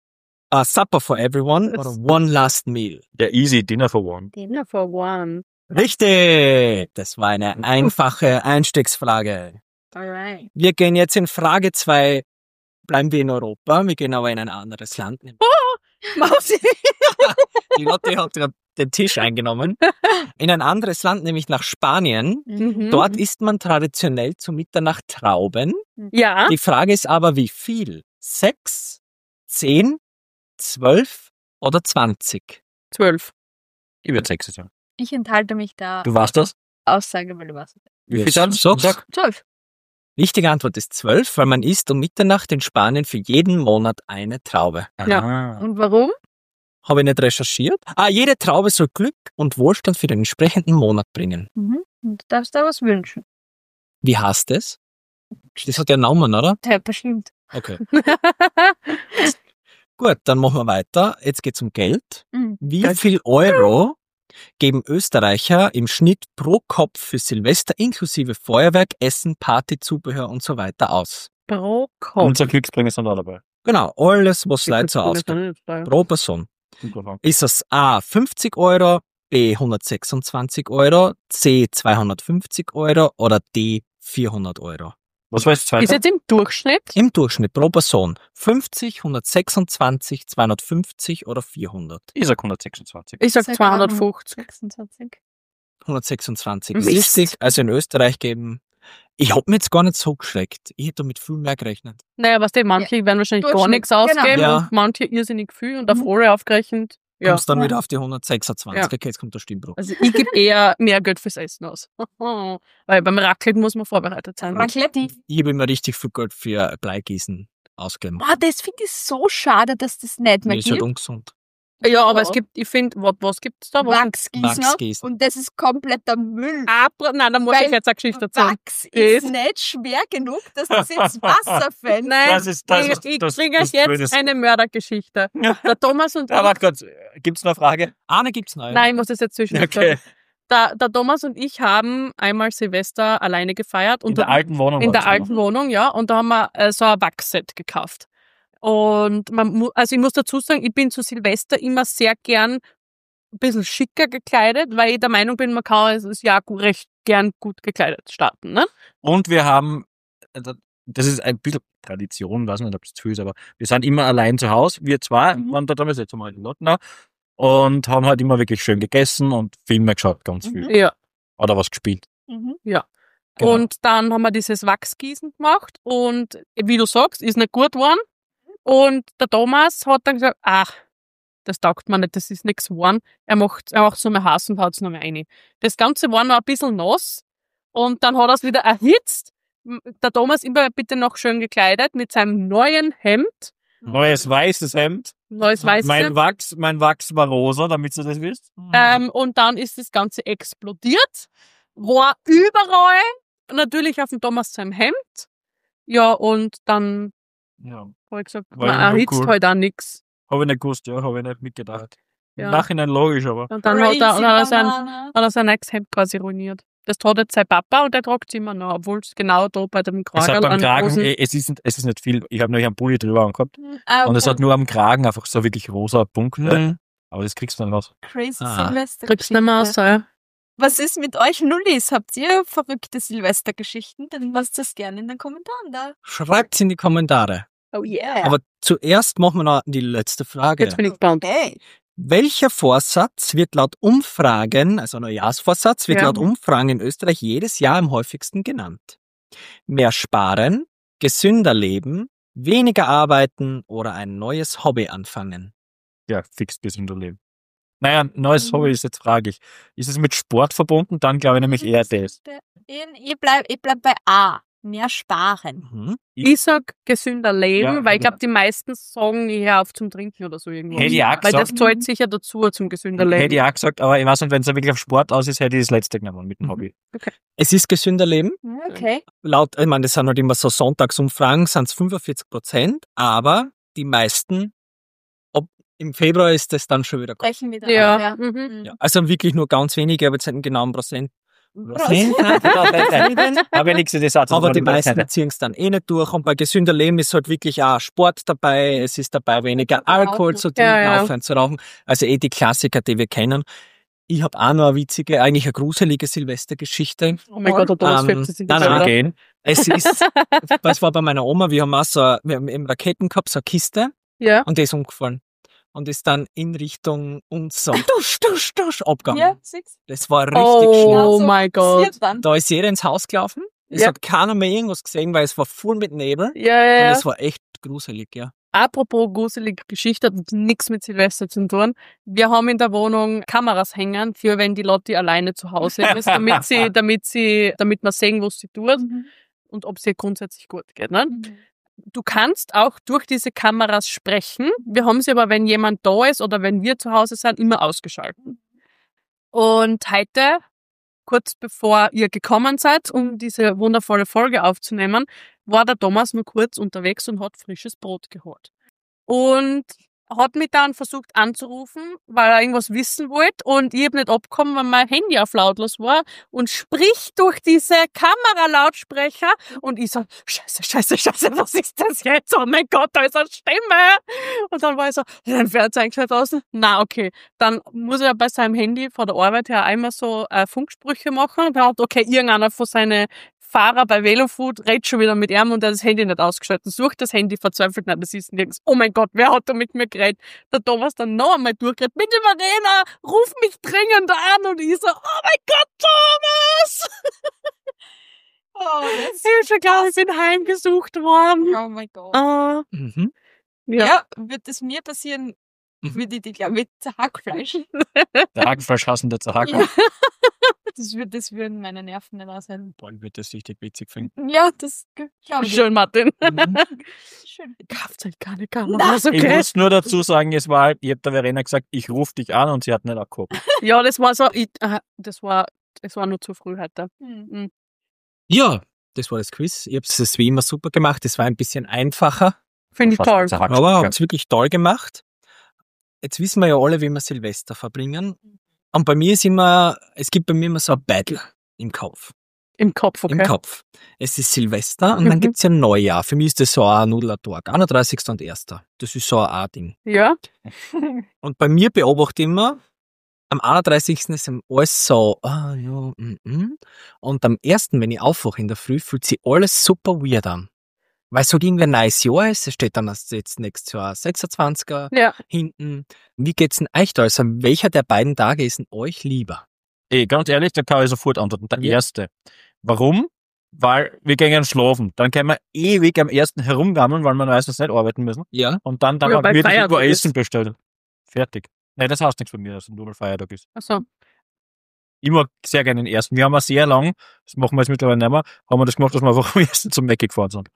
oder One Last Meal. Der Easy Dinner for One. Dinner for one. Richtig, das war eine einfache Einstiegsfrage. Alright. Wir gehen jetzt in Frage 2. Bleiben wir in Europa, wir gehen aber in ein anderes Land. Mausi. Die Lotte hat gerade den Tisch eingenommen. In ein anderes Land, nämlich nach Spanien. Mhm. Dort isst man traditionell zu Mitternacht Trauben. Ja. Die Frage ist aber, wie viel? 6, 10, 12 oder 20? 12. Ich würde 6 sagen. Ich enthalte mich da Du warst das? Aussage, weil du warst. Wie viel sind's? Sag. 12. Richtige Antwort ist 12, weil man isst um Mitternacht in Spanien für jeden Monat eine Traube. Ja. Und warum? Habe ich nicht recherchiert. Jede Traube soll Glück und Wohlstand für den entsprechenden Monat bringen. Und du darfst da was wünschen. Wie heißt es? Das hat ja einen Namen, oder? Ja, bestimmt. Okay. Gut, dann machen wir weiter. Jetzt geht's um Geld. Mhm. Wie viel Euro geben Österreicher im Schnitt pro Kopf für Silvester inklusive Feuerwerk, Essen, Party, Zubehör und so weiter aus? Pro Kopf. Unser Glücksbringer sind da dabei. Genau, alles, was Leute so ausgeben. Pro Person. Ist es A 50 Euro, B 126 Euro, C 250 Euro oder D 400 Euro? Was war jetzt Ist zweite? jetzt im Durchschnitt? Im Durchschnitt pro Person 50, 126, 250 oder 400? Ich sag 126. Ich sag Sag 250. 26. 126. Mist. Richtig, also in Österreich geben. Ich hab mir jetzt gar nicht so geschreckt. Ich hätte damit viel mehr gerechnet. Naja, was manche werden wahrscheinlich gar Durchschnitt, nichts ausgeben genau. Ja. und manche irrsinnig viel und auf Mhm. alle aufgerechnet. Ja. Kommst dann Ja. wieder auf die 126. Ja. Okay, jetzt kommt der Stimmbruch. Also ich gebe eher mehr Geld fürs Essen aus. Weil beim Raclette muss man vorbereitet sein. Raclette. Ich habe immer richtig viel Geld für Bleigießen ausgegeben. Boah, das finde ich so schade, dass das nicht mehr Das ist halt gibt. ungesund. Ja, aber es Ja. gibt, ich finde, was gibt's da? Wachsgießer. Wachsgießen. Und das ist kompletter Müll. Nein, da muss Weil ich jetzt eine Geschichte erzählen. Wachs Ist- ist nicht schwer genug, dass das ins Wasser fällt. Nein, Das ist- das ich, ist- ich das- bringe das euch jetzt Blödes. eine Mördergeschichte. Der Thomas und Ja, ich, warte kurz. Gibt's noch eine Frage? Eine gibt's neu. nein, ich muss das jetzt zwischen Okay. Der Thomas und ich haben einmal Silvester alleine gefeiert. Und In der alten Wohnung. in war der das noch. alten Wohnung, ja. Und da haben wir so ein Wachsset gekauft. Und also ich muss dazu sagen, ich bin zu Silvester immer sehr gern ein bisschen schicker gekleidet, weil ich der Meinung bin, man kann das Jahr recht gern gut gekleidet starten, ne? Und wir haben, das ist ein bisschen Tradition, weiß nicht, ob es zu viel ist, aber wir sind immer allein zu Hause. Wir zwei waren da damals jetzt einmal in Lottner und haben halt immer wirklich schön gegessen und Filme geschaut, ganz viel. Ja. Oder was gespielt. Mhm. Ja. Genau. Und dann haben wir dieses Wachsgießen gemacht und wie du sagst, ist nicht gut geworden. Und der Thomas hat dann gesagt, ach, das taugt mir nicht, das ist nichts geworden. Er macht es nochmal heiß und haut es nochmal rein. Das Ganze war noch ein bisschen nass und dann hat er es wieder erhitzt. Der Thomas immer bitte noch schön gekleidet mit seinem neuen Hemd. Neues weißes Hemd. Neues weißes Mein Wachs war rosa, damit du das wisst. Und dann ist das Ganze explodiert. War überall, natürlich auf dem Thomas seinem Hemd. Ja, und dann Ja. habe ich gesagt, War man ja nur erhitzt cool. halt auch nichts. Habe ich nicht gewusst, ja, habe ich nicht mitgedacht. Ja. Im Nachhinein logisch, aber. Und dann hat Crazy er Banana. sein neues Hemd quasi ruiniert. Das hat jetzt sein Papa und der tragt es immer noch, obwohl es genau da bei dem Es hat Kragen beim an Kragen, großen- es ist nicht viel. Ich habe noch einen Pulli drüber angehabt. Ah, Und es okay. hat nur am Kragen einfach so wirklich rosa Punkte. Mhm. Aber das kriegst du dann raus. Crazy Ah. Silvester. Kriegst du nicht mehr raus, ja. Was ist mit euch Nullis? Habt ihr verrückte Silvestergeschichten? Dann lasst das gerne in den Kommentaren da. Schreibt's in die Kommentare. Oh yeah. Aber zuerst machen wir noch die letzte Frage. Jetzt bin ich gespannt. Okay. Welcher Vorsatz wird laut Umfragen, also Neujahrsvorsatz, wird Ja. laut Umfragen in Österreich jedes Jahr am häufigsten genannt? Mehr sparen, gesünder leben, weniger arbeiten oder ein neues Hobby anfangen? Ja, fix gesünder leben. Naja, neues Hobby ist jetzt fraglich. Ist es mit Sport verbunden? Dann glaube ich nämlich eher das. Ich bleib bei A. Mehr sparen. Mhm. Ich sag gesünder leben, Ja, weil ich ja. glaube, die meisten sagen, ich hör auf zum Trinken oder so irgendwo. Hätte ich auch Weil das gesagt. zahlt sicher dazu zum gesünder Leben. Hätte ich auch gesagt, aber ich weiß nicht, wenn es wirklich auf Sport aus ist, hätte ich das letzte genommen mit dem Hobby. Es ist gesünder leben. Okay. Laut, ich meine, das sind halt immer so Sonntagsumfragen, sind es 45%, aber die meisten, im Februar ist das dann schon wieder gut. Brechen wieder Ja. ab, ja. Mhm. Ja, also wirklich nur ganz wenige, aber jetzt einen genauen Prozent. Habe ich nichts in den Satz. Aber die meisten ziehen es dann eh nicht durch. Und bei gesünder Leben ist halt wirklich auch Sport dabei, es ist dabei weniger Alkohol zu trinken, Ja, ja. aufhören zu rauchen. Also die Klassiker, die wir kennen. Ich habe auch noch eine witzige, eigentlich eine gruselige Silvestergeschichte. Oh mein Gott, der Thomas Ähm, fällt sich nein, wieder. nein. gehen. Es ist, das war bei meiner Oma, wir haben eben Raketen gehabt, so eine Kiste, Ja. und die ist umgefallen. Und ist dann in Richtung uns so dusch abgegangen. Ja, siehst Das war richtig Oh schlimm. so mein Gott. passiert dann. Da ist jeder ins Haus gelaufen. Es Ja. hat keiner mehr irgendwas gesehen, weil es war voll mit Nebel. Ja, Und ja. es war echt gruselig, ja. Apropos gruselige Geschichte, hat nichts mit Silvester zu tun. Wir haben in der Wohnung Kameras hängen, für wenn die Lotti alleine zu Hause ist, damit wir sehen, was sie tut und ob sie grundsätzlich gut geht. Ne? Du kannst auch durch diese Kameras sprechen. Wir haben sie aber, wenn jemand da ist oder wenn wir zu Hause sind, immer ausgeschalten. Und heute, kurz bevor ihr gekommen seid, um diese wundervolle Folge aufzunehmen, war der Thomas nur kurz unterwegs und hat frisches Brot geholt. Und hat mich dann versucht anzurufen, weil er irgendwas wissen wollte, und ich hab nicht abgekommen, weil mein Handy auf lautlos war, und spricht durch diese Kameralautsprecher und ich so, Scheiße, was ist das jetzt? Oh mein Gott, da ist eine Stimme! Und dann war ich so, dann Fernseher eingeschaltet draußen. Na, okay. Dann muss er bei seinem Handy von der Arbeit her einmal so Funksprüche machen und er hat, okay, irgendeiner von seinen Fahrer bei Velofood redet schon wieder mit ihm und er hat das Handy nicht ausgeschaltet. Sucht das Handy verzweifelt, nein, das ist nirgends. Oh mein Gott, wer hat da mit mir geredet? Der Thomas dann noch einmal durchgeredet. Bitte Verena, ruf mich dringend an. Und ich so, oh mein Gott, Thomas! Oh, Ich hab schon geglaubt, ich bin heimgesucht worden. oh mein Gott. Ah, Mhm. ja. Ja, wird es mir passieren, würde ich die, glaube ich, zerhackfleischen. Der Hakenfleisch hassen der Zerhaken. Ja. Das würden meine Nerven nicht aushalten. Boah, ich würde das richtig witzig finden. Ja, das glaube ich. Schön, Martin. Schön. Kauft halt keine Kameras, Ich okay? muss nur dazu sagen, es war halt, ich habe der Verena gesagt, ich rufe dich an und sie hat nicht abgehoben. Ja, das war so, es war nur zu früh heute. Hm. Ja, das war das Quiz. Ich habe es wie immer super gemacht. Es war ein bisschen einfacher, Finde ich toll. Zerhaken. aber Ja. habt es wirklich toll gemacht. Jetzt wissen wir ja alle, wie wir Silvester verbringen. Und bei mir ist es gibt bei mir immer so ein Battle im Kopf. Im Kopf, okay. Im Kopf. Es ist Silvester und dann Mhm. gibt's ja Neujahr. Für mich ist das so ein Nudeltag. 31. und 1. Das ist so ein A-Ding. Ja. Und bei mir beobachte ich immer, am 31. ist alles so, und am 1., wenn ich aufwache in der Früh, fühlt sich alles super weird an. Weil es halt irgendwie ein neues Jahr ist, es steht dann jetzt nächstes Jahr 26er Ja. hinten. Wie geht's denn euch da? Also welcher der beiden Tage ist denn euch lieber? Ganz ehrlich, da kann ich sofort antworten. Der erste. Warum? Weil wir gehen schlafen. Dann können wir ewig am ersten herumgammeln, weil wir meistens nicht arbeiten müssen. Ja. Und dann Ja, wird weil irgendwo Feiertag ist. Essen bestellt. Fertig. Nein, das heißt nichts von mir, dass es nur mal Feiertag ist. Achso. Ich mag sehr gerne den ersten. Wir haben auch sehr lang, das machen wir jetzt mittlerweile nicht mehr, haben wir das gemacht, dass wir einfach am ersten zum Mac gefahren sind.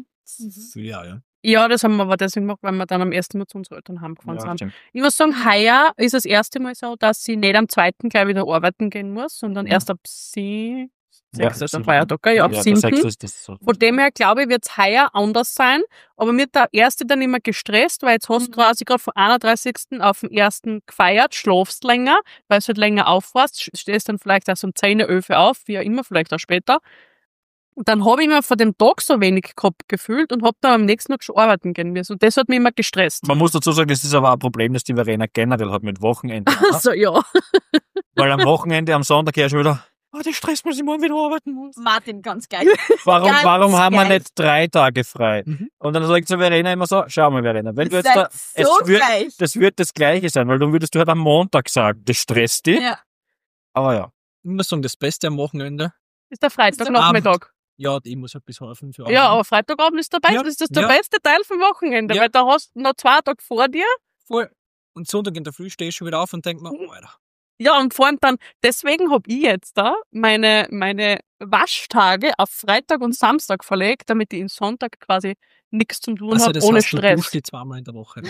Ja. Ja, das haben wir aber deswegen gemacht, weil wir dann am ersten Mal zu unseren Eltern heimgefahren sind. stimmt. Ich muss sagen, heuer ist das erste Mal so, dass sie nicht am 2. gleich wieder arbeiten gehen muss, sondern erst ab 6. ist ein Feiertag, ja, ab der 7. 6. ist das so. Von dem her, glaube ich, wird es heuer anders sein. Aber mir hat der erste dann immer gestresst, weil jetzt hast du quasi gerade vom 31. auf den 1. gefeiert, schlafst länger, weil du halt länger aufwachst, stehst dann vielleicht erst um 10, 11 auf, wie auch immer, vielleicht auch später. Und dann habe ich mir von dem Tag so wenig gehabt gefühlt und habe dann am nächsten Tag schon arbeiten gehen müssen. Und das hat mich immer gestresst. Man muss dazu sagen, das ist aber ein Problem, das die Verena generell hat mit Wochenende. Also ja. Weil am Wochenende, am Sonntag ja schon wieder, das stresst mich, dass ich morgen wieder arbeiten muss. Martin, ganz geil. Warum haben wir geil. nicht 3 Tage frei? Und dann sagt zur Verena immer so, schau mal Verena, wenn du jetzt da, gleich. das wird das Gleiche sein, weil dann würdest du halt am Montag sagen, das stresst dich. Ja. Aber ja. Ich muss sagen, das Beste am Wochenende. Ist der Freitagnachmittag. Ja, ich muss halt bis halb 5 Uhr Ja, arbeiten. aber Freitagabend ist dabei. Ja, Das ist der ja. beste Teil vom Wochenende, Ja. weil da hast du noch 2 Tage vor dir. Voll. Und Sonntag in der Früh stehe ich schon wieder auf und denke mir, Alter. Ja, und vor allem dann, deswegen habe ich jetzt da meine Waschtage auf Freitag und Samstag verlegt, damit ich in Sonntag quasi nichts zu tun Also habe, das ohne heißt, du Stress. duschst die zweimal in der Woche.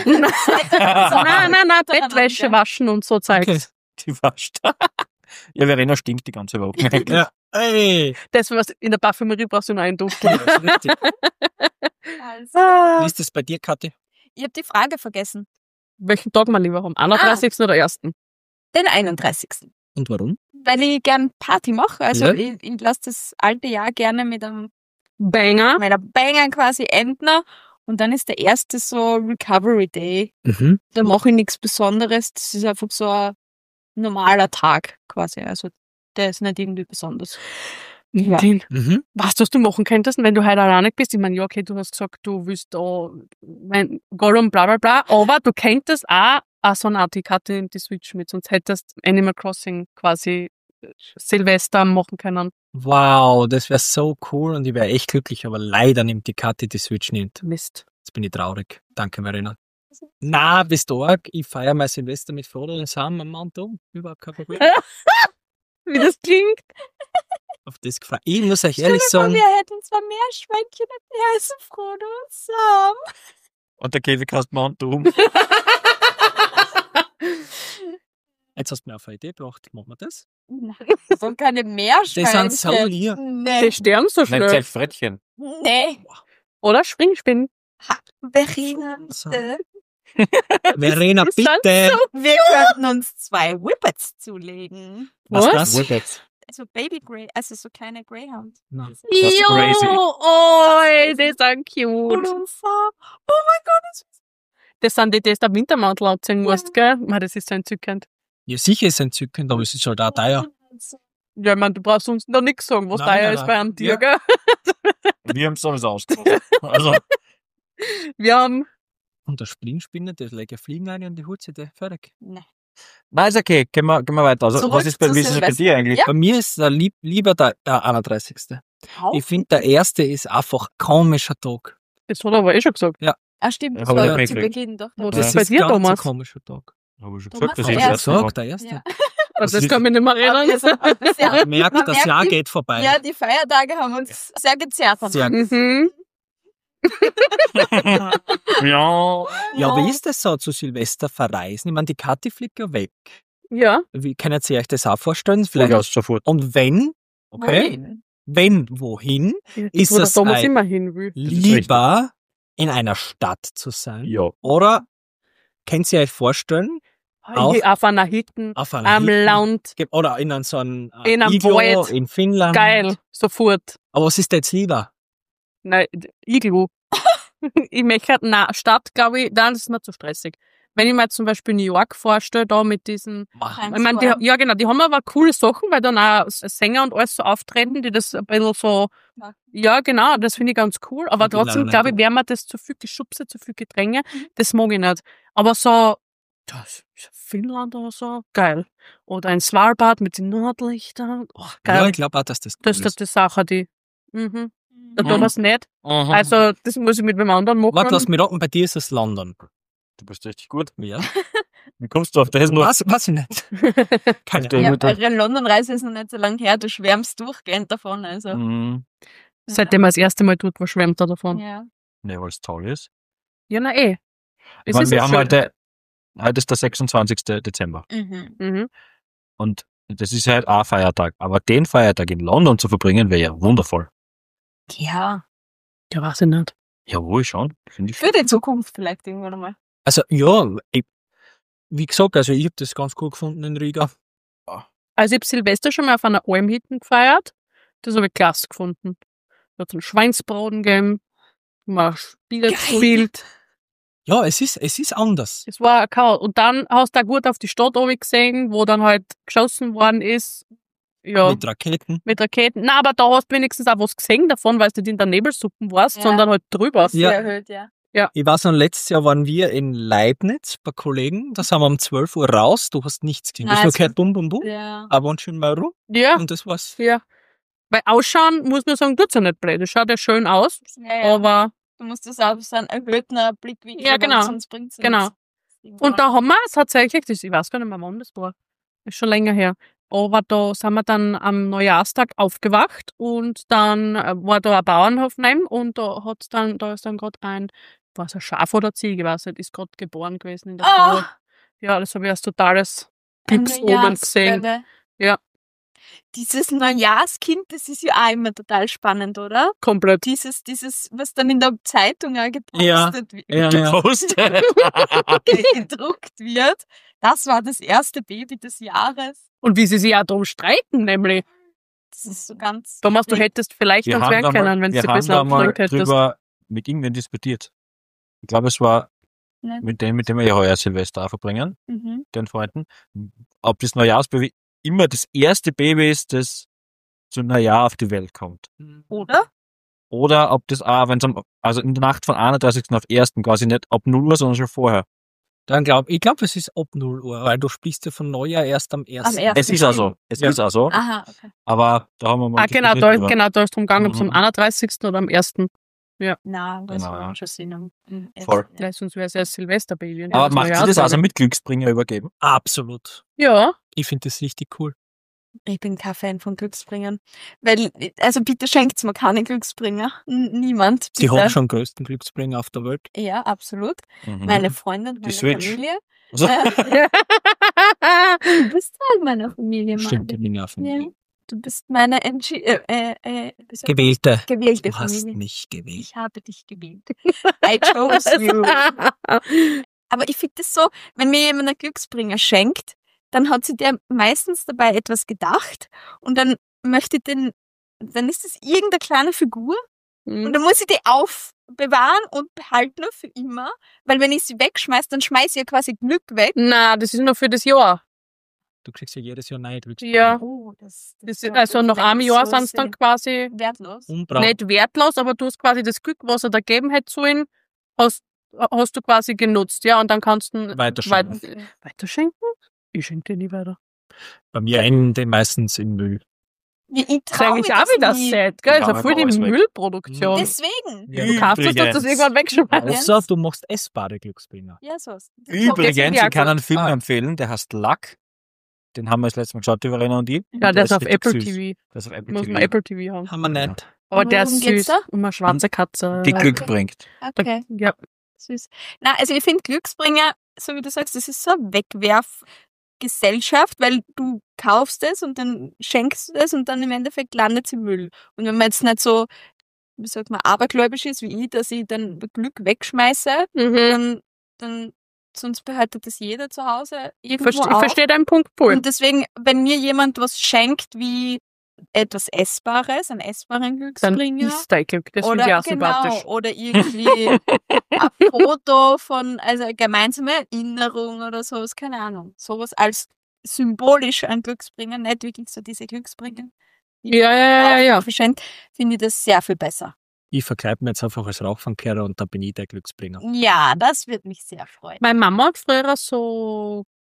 Nein, Bettwäsche waschen und so Zeug. Okay. Die wascht. Ja, Verena stinkt die ganze Woche. Ja. Ey. Das, was in der Parfümerie brauchst du noch einen Duft. Ja, ist richtig. Also, Wie ist das bei dir, Kathi? ich habe die Frage vergessen. Welchen Tag wir lieber haben? 31. oder 1.? Den 31. Und warum? Weil ich gern Party mache. Also Ja. ich lasse das alte Jahr gerne mit einer Banger. Banger quasi enden. Und dann ist der erste so Recovery Day. Mhm. Da mache ich nichts Besonderes. Das ist einfach so ein normaler Tag quasi. Also der ist nicht irgendwie besonders. Ja. Den, Mhm. weißt du, was du machen könntest, wenn du heute alleine bist? Ich meine, ja, okay, du hast gesagt, du willst da Gollum, bla bla bla, aber du könntest auch so eine Art die Karte in die Switch mit, sonst hättest Animal Crossing quasi Silvester machen können. Wow, das wäre so cool und ich wäre echt glücklich, aber leider nimmt die Kathi die Switch nicht. Mist. Jetzt bin ich traurig. Danke, Verena. Na, bist du arg? Ich feiere mein Silvester mit Frodo und Sam am Mount Dome. Überhaupt kein Problem. Wie das klingt. Auf das gefreut. Ich muss euch ehrlich sagen, Wir hätten zwar Meerschweinchen, die heißen Frodo und Sam. Und der Käfig hast Mount Doom. jetzt hast du mir auf eine Idee gebracht. Machen wir das? Nein, das sind keine Die Meerschweinchen. sind so lieb. Die Nee. sterben so Nicht schnell. Zellfrettchen. Nee. Oder Springspinnen. Verena, So. bitte. Verena, Das sind bitte! Wir könnten uns 2 Whippets zulegen. Was Was? das? Jetzt. Also Baby Grey, also so kleine Greyhound. Nein. ist crazy. Oh, die sind cute. Und Sam. Oh mein Gott, Das sind die, die du am Wintermantel anziehen musst, gell? Man, das ist so entzückend. Ja, sicher ist es entzückend, aber es ist halt auch teuer. Ja, ich meine, du brauchst uns noch nichts sagen, was Nein, teuer nein, ist nein. bei einem Tier, Ja. gell? Wir haben es sowieso ausgezogen. Also, Wir haben, Und der Springspinne, der legt ja Fliegen rein und die holt sich die fertig. Nein. nein, ist okay. Gehen wir weiter. Also, Zurück was ist bei, zu wie ist es bei Silvester. dir eigentlich? Ja. Bei mir ist der lieber der 31. Ich finde, der erste ist einfach ein komischer Tag. das hat er aber eh schon gesagt. Ah, stimmt, das Hab ich war nicht zu mitgekriegt. Beginn doch. Wo der das Tag. bei dir, ganz Thomas? ein komischer Tag. Habe ich schon Thomas gesagt, dass der ich Erste. das Sag, sage. der erste. Ja. Das ist- kann mich nicht mehr Aber wir erinnern. sind auch sehr, Merkt, man das merkt Jahr die- geht vorbei. Ja, die Feiertage haben uns sehr gezerrt. Sehr gut. Mhm. Ja. Ja, wie ist das so zu Silvester verreisen? Ich meine, die Kathi fliegt ja weg. Ja. Wie können Sie euch das auch vorstellen? Vielleicht. Vollgas sofort. Und wenn, okay, Wohin? wenn, wohin, ist Wo der es Thomas ein- immer hin will. lieber in einer Stadt zu sein? Ja. Oder könnt ihr euch vorstellen, Auch- Hier auf einer Hütte, auf einer am Hütte- Land, oder in so einem In einem Iglo Wald. in Finnland? geil, sofort. Aber was ist dir jetzt lieber? Nein, Iglu. Ich möchte, na Stadt, glaube ich, dann ist es mir zu stressig. Wenn ich mir jetzt zum Beispiel New York vorstelle, da mit diesen, Times ich meine, Square. ja genau, die haben aber coole Sachen, weil dann auch Sänger und alles so auftreten, die das ein bisschen so, Ja. ja genau, das finde ich ganz cool, aber Und die trotzdem Laune glaube ich, da. wäre mir das zu viel Geschubse, zu viel Gedränge, das mag ich nicht. Aber so, das ist Finnland oder so. Geil. Oder ein Svalbard mit den Nordlichtern. Oh, Ja, geil. ich glaube auch, dass das Das cool ist die Sache, die. Mhm. Da tun Mhm. wir's nicht. Mhm. Also, das muss ich mit wem anderen machen. Warte, lass mich raten, bei dir ist es London. Du bist richtig gut. Ja. Wie kommst du auf das nur? Was ich nicht. Keine Der Ja, Ahnung. gute- eure London-Reise ist noch nicht so lange her, du schwärmst durchgehend davon. Also. Mhm. Seitdem er das erste Mal tut, was schwärmt er davon. Ja. Ne, weil es toll ist. Ja, na eh. Ich Es meine, ist wir ja haben schön. heute ist der 26. Dezember. Mhm. Mhm. Und das ist halt auch ein Feiertag. Aber den Feiertag in London zu verbringen, wäre ja wundervoll. Ja. Ja, weiß ich nicht. Jawohl, schon. Finde ich. Für die Zukunft vielleicht irgendwann einmal. Also ja, wie gesagt, also ich habe das ganz cool gefunden in Riga. Also ich habe Silvester schon mal auf einer Alm hinten gefeiert. Das habe ich klasse gefunden. Da hat es einen Schweinsbraten gegeben, mal Spiele gespielt. Ja, es ist anders. Das war ein Chaos. Und dann hast du auch gut auf die Stadt oben gesehen, wo dann halt geschossen worden ist. Ja, Mit Raketen. mit Raketen. Na, aber da hast du wenigstens auch was gesehen davon, weil du nicht in der Nebelsuppen warst, Ja. sondern halt drüber. Ja. Sehr erhöht, ja. Ich weiß noch, letztes Jahr waren wir in Leibniz bei Kollegen. Da sind wir um 12 Uhr raus. Du hast nichts gesehen. Du hast Nein, nur es- gehört bum, bum, bum. Ja. Aber und schön mal rum. Ja, Und das war's. ja. Weil ausschauen, muss man sagen, tut's ja nicht blöd. Es schaut ja schön aus, Ja. aber Du musst das auf so einen erhöhten Blickwinkel, Ja, weil genau. sonst bringt's Genau. nichts. Und da haben wir tatsächlich, ich weiß gar nicht mehr, wann das war, ist schon länger her, aber da sind wir dann am Neujahrstag aufgewacht und dann war da ein Bauernhof neben und da ist dann gerade was ein Schaf oder Ziege, weiß nicht, ist gerade geboren gewesen in der Ah, Früh. Ja, das habe ich als totales Glücksomen gesehen. Ja. Dieses Neujahrskind, das ist ja auch immer total spannend, oder? Komplett. Dieses, was dann in der Zeitung auch gepostet wird, Gepostet. gedruckt wird. Das war das erste Baby des Jahres. Und wie sie sich auch darum streiten, nämlich. Das ist so ganz. Thomas, du hättest vielleicht Wir uns haben werden da mal, können, wenn du wir sie ein haben bisschen da mal abgedrückt hättest. drüber mit irgendwen disputiert. Ich glaube, es war Nicht. mit dem wir ja heuer Silvester auch verbringen, Mhm. den Freunden, ob das Neujahrsbaby immer das erste Baby ist, das zu Neujahr auf die Welt kommt. Oder? Oder ob das auch, wenn es also in der Nacht von 31. auf 1. quasi nicht ab 0 Uhr, sondern schon vorher. Dann ich glaube, es ist ab 0 Uhr, weil du sprichst ja von Neujahr erst am 1. Am 1. Es ist auch so. Es Ja. ist auch so. Aha, okay. Aber da haben wir mal Genau, diskutiert drüber. da ist drum gegangen, ob es am Mhm. 31. oder am 1. Nein, das Genau, war ja. schon Sinn. Voll. Ja, sonst wäre es ja Silvesterbaby. und Aber das macht sie das Neujahrsbaby. also mit Glücksbringer übergeben? Absolut. Ja, Ich finde das richtig cool. Ich bin kein Fan von Glücksbringern. Weil, also bitte schenkt's mir keine Glücksbringer. Niemand. Die bitte. haben schon größten Glücksbringer auf der Welt. Ja, absolut. Mhm. Meine Freundin, meine Switch. Familie. Also, Du bist Teil meiner Familie, Mann. Stimmt, die nerven. Ja. Du bist meine Gewählte. gewählte Du hast Familie. mich gewählt. Ich habe dich gewählt. I chose you. Aber ich finde das so, wenn mir jemand einen Glücksbringer schenkt, dann hat sie der meistens dabei etwas gedacht und dann möchte den, dann ist es irgendeine kleine Figur und dann muss ich die aufbewahren und behalten für immer, weil wenn ich sie wegschmeiße, dann schmeiße ich ja quasi Glück weg. Na, das ist nur für das Jahr. Du kriegst ja jedes Jahr neue Glücksbringer. Ja. Oh, Das ist, also nach einem Jahr sind es dann quasi wertlos. Unbrauch. nicht wertlos, aber du hast quasi das Glück, was er da gegeben hat zu ihm, hast du quasi genutzt, ja, und dann kannst du ihn Weiterschenken. weiterschenken? Ich schenke dir nie weiter. Bei mir enden die meistens in Müll. Ich Das ist trau eigentlich mich auch das wieder nie. sad, gell? Das ist ja Ja, voll die alles weg. Müllproduktion. Deswegen. Ja. Du kaufst es, dass du das irgendwann wegschmeißt. Außer du machst essbare Glücksbringer. Ja, so. Übrigens, die ich auch kann gut. einen Film Ah. empfehlen, der heißt Luck. Den haben wir das letzte Mal geschaut, die Verena und ich. Ja, der ist auf richtig Apple süß. TV. Der ist auf Apple Muss TV. man Apple TV haben. Haben wir nicht. Aber der ist Worum geht's süß. da? Um eine schwarze Katze. Die Glück bringt. Okay, Ja. süß. Na, also ich finde Glücksbringer, so wie du sagst, das ist so eine Wegwerfgesellschaft, weil du kaufst es und dann schenkst du es und dann im Endeffekt landet es im Müll. Und wenn man jetzt nicht so, wie sagt man, abergläubisch ist wie ich, dass ich dann Glück wegschmeiße, Mhm. dann sonst behaltet das jeder zu Hause Ich irgendwo verstehe deinen Punkt voll. Und deswegen, wenn mir jemand was schenkt wie etwas Essbares, einen essbaren Dann Glücksbringer, ist dein Glück. Das finde ich oder auch sympathisch. genau, oder irgendwie ein Foto von, also eine gemeinsame Erinnerung oder sowas, keine Ahnung. Sowas als symbolisch ein Glücksbringer, nicht wirklich so diese Glücksbringer. die Ja. verschenkt, finde ich das sehr viel besser. Ich verkleide mich jetzt einfach als Rauchfangkehrer und dann bin ich der Glücksbringer. Ja, das wird mich sehr freuen. Meine Mama hat früher so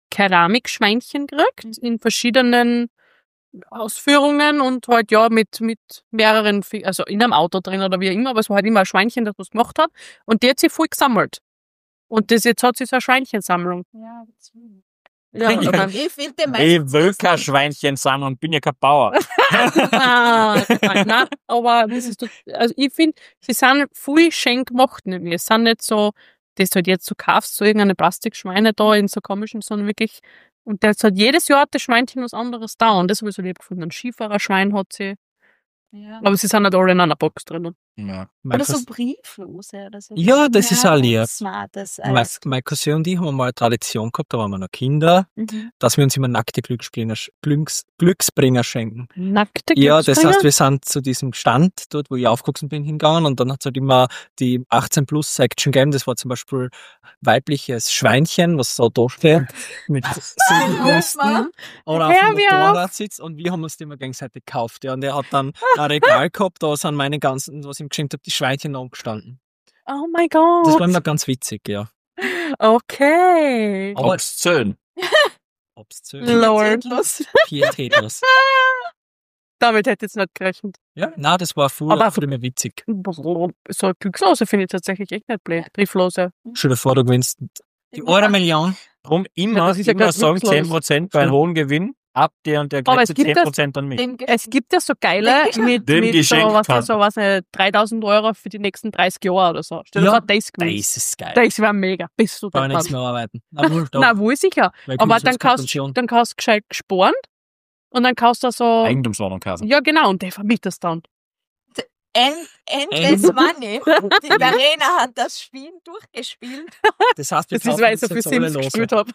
Keramikschweinchen gekriegt in verschiedenen Ausführungen und halt ja mit mehreren, also in einem Auto drin oder wie auch immer, aber es war halt immer ein Schweinchen, das was gemacht hat und die hat sie voll gesammelt. Und jetzt hat sie so eine Schweinchensammlung. Ja, Ja, Ja. aber ich finde Ich will kein Schweinchen sein und bin ja kein Bauer. nein, aber das ist, also ich finde, sie sind voll schön gemacht, nämlich. Es sind nicht so, das halt jetzt so kaufst, so irgendeine Plastikschweine da in so komischen, sondern wirklich, und das hat jedes Jahr hat das Schweinchen was anderes da und das habe ich so lieb gefunden. Ein Skifahrerschwein hat sie, Ja. aber sie sind nicht alle in einer Box drin. Ja. Oder so Brieflose. Oder so. Ja, das ist auch lieb. Smartes. Meine Cousin und ich haben mal eine Tradition gehabt, da waren wir noch Kinder, Mhm. dass wir uns immer nackte Glücksbringer schenken. Nackte Ja, das Glücksbringer? heißt, wir sind zu diesem Stand, dort wo ich aufgewachsen bin, hingegangen und dann hat es halt immer die 18-Plus-Section gegeben. Das war zum Beispiel weibliches Schweinchen, was so da steht, mit Silberbrüsten oder auf Hör dem mir auf. Motorrad sitzt und wir haben uns die immer gegenseitig gekauft. Ja, und der hat dann ein Regal gehabt, da sind meine ganzen, was ich ihm geschenkt habe, die Schweinchen angestanden. Oh mein Das war Gott. immer ganz witzig, ja. Okay. Aber Obszön. obszön, Lord. pietätlos. Damit hätte ich jetzt nicht gerechnet. Ja, nein, das war Aber- früher mir witzig. So eine Glückslose finde ich tatsächlich echt nicht blöd. Brieflose. Stell dir vor, du gewinnst die eine Million. Drum Ja, immer, das ist ja immer grad sagen nutzlos. 10% bei einem hohen Gewinn, ab der und der Aber kriegt es gibt 10% an mich. Es gibt ja so geile mit Dem so, Geschenkkarten. was nicht, 3.000 € für die nächsten 30 Jahre oder so. Stell dir Ja, vor, das gewinnst. Das ist geil. Das wäre mega. Bist du Kann ich da nichts mehr arbeiten. Aber wurscht, doch, Na, wohl sicher. weil Aber sonst kommt uns schon. dann kannst du gescheit gespart und dann kannst du so. Eigentumswohnung kaufen. Ja, genau, und der vermietest dann. Endless Money. Die Verena hat das Spiel durchgespielt. Das heißt, wir Das ist, kaufen weil ich uns so viel jetzt alle Sims lose. gespielt habe.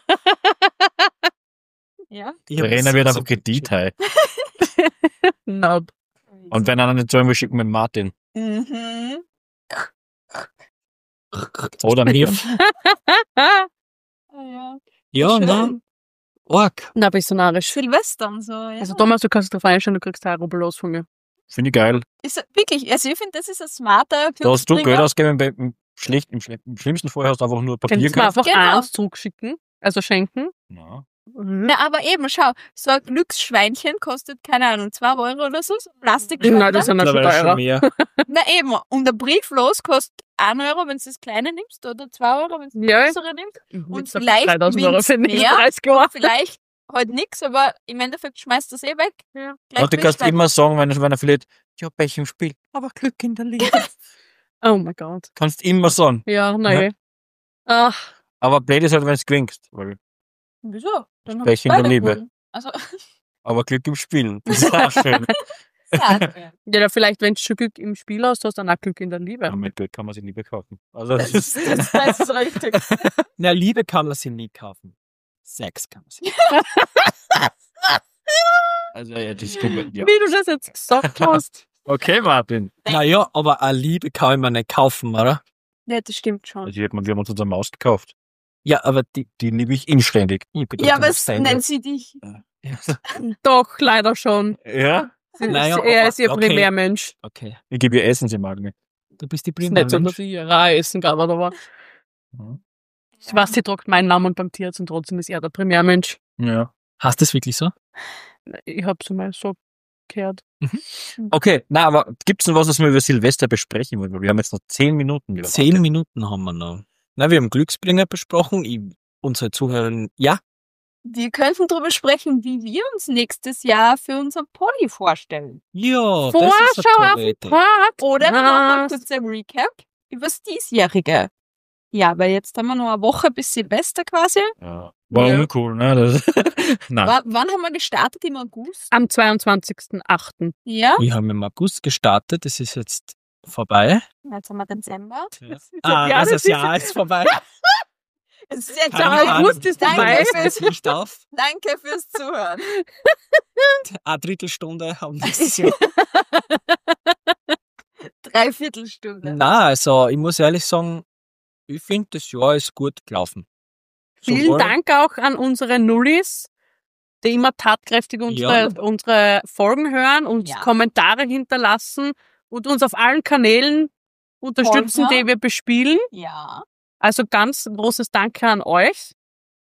Ja. Ich hab Verena das wird so einfach Kredit hei. Nope. Und wenn einer nicht zahlen will, schicken wir Martin. Mhm. Oder mir. Ja. Ja, Schön. nein. Org. Na, bist du narrisch. Silvester und so. Ja. Also Thomas, du kannst drauf einstellen, du kriegst 1 Rubel los von mir. Finde ich geil. Ist wirklich, also ich finde, das ist ein smarter Da hast du Glücksbringer. Geld ausgegeben, im schlimmsten Fall hast du einfach nur Papier Könntest du mir gekauft. einfach Genau. eins zurückschicken? Also schenken? Ja. Na, aber eben, schau, so ein Glücksschweinchen kostet, keine Ahnung, 2 € oder so, so ein Plastikschweinchen. Nein, das sind ja schon Mittlerweile teurer. mehr. Na eben, und ein Brieflos kostet 1 €, wenn du das kleine nimmst, oder 2 €, wenn du das Ja. größere nimmst. Und vielleicht 3.000 € für die nächsten mehr. 30 Jahre. Vielleicht halt nix, aber im Endeffekt schmeißt du das eh weg. Ja. Gleich Und du kannst Briefschwein. immer sagen, wenn er verliert, ja, Pech im Spiel, aber Glück in der Liebe. Oh mein Gott. Kannst immer sagen. Ja, nein. Ach, Aber blöd ist halt, wenn du gewinnst. Weil, Wieso? Dann hab Pech ich in der beide Liebe. gewonnen. Also, aber Glück im Spiel. Das ist auch schön. ja. ja, vielleicht, wenn du schon Glück im Spiel hast, hast du dann auch Glück in der Liebe. Ja, mit Geld kann man sich Liebe kaufen. Also, das ist, Das ist richtig. Na, Liebe kann man sie nie kaufen. Sex kann man sie. also ja, das ist ja. Wie du das jetzt gesagt hast. Okay, Martin. Naja, aber eine Liebe kann ich mir nicht kaufen, oder? Ja, das stimmt schon. Also, wir haben uns unsere Maus gekauft. Ja, aber die. Die liebe ich inständig. Ich bin Ja, doch was kein nennt sie dich? Doch, leider schon. Ja? Naja, Er aber- ist ihr okay. Primärmensch. Okay. Ich gebe ihr Essen, sie mag mich. Du bist die Ist nicht so, dass Primärmensch. ich ihr Reihe essen kann, aber ich weiß, sie tragt meinen Namen beim Tierarzt und trotzdem ist er der Primärmensch. Ja. Hast du das wirklich so? Ich hab's mal so gehört. Okay, na, aber gibt's noch was wir über Silvester besprechen wollen? Weil wir haben jetzt noch 10 Minuten. lieber 10 Minuten haben wir noch. Na, wir haben Glücksbringer besprochen. Unsere Zuhörer, ja, Wir könnten darüber sprechen, wie wir uns nächstes Jahr für unser Pony vorstellen. ja, das ist Vorschau eine auf tolle den Idee. Oder Part. wir machen mal Was? kurz ein Recap über das diesjährige. Ja, weil jetzt haben wir noch eine Woche bis Silvester quasi. Ja. War Ja. uncool, ne? Das, nein. Wann haben wir gestartet? Im August? Am 22.08. Ja. Wir haben im August gestartet, das ist jetzt vorbei. Jetzt haben wir Dezember. Ja, also das das Jahr ist vorbei. Es ist jetzt Keine aber Ahnung. August ist Danke vorbei. Das ist nicht auf. Danke fürs Zuhören. Eine Drittelstunde haben das Jahr. Dreiviertelstunde. Na, also ich muss ehrlich sagen, ich finde, das Jahr ist gut gelaufen. Vielen Sowohl- Dank auch an unsere Nullis, die immer tatkräftig unsere Folgen hören, uns Ja. Kommentare hinterlassen und uns auf allen Kanälen unterstützen, Folgen. die wir bespielen. Ja. Also ganz großes Danke an euch.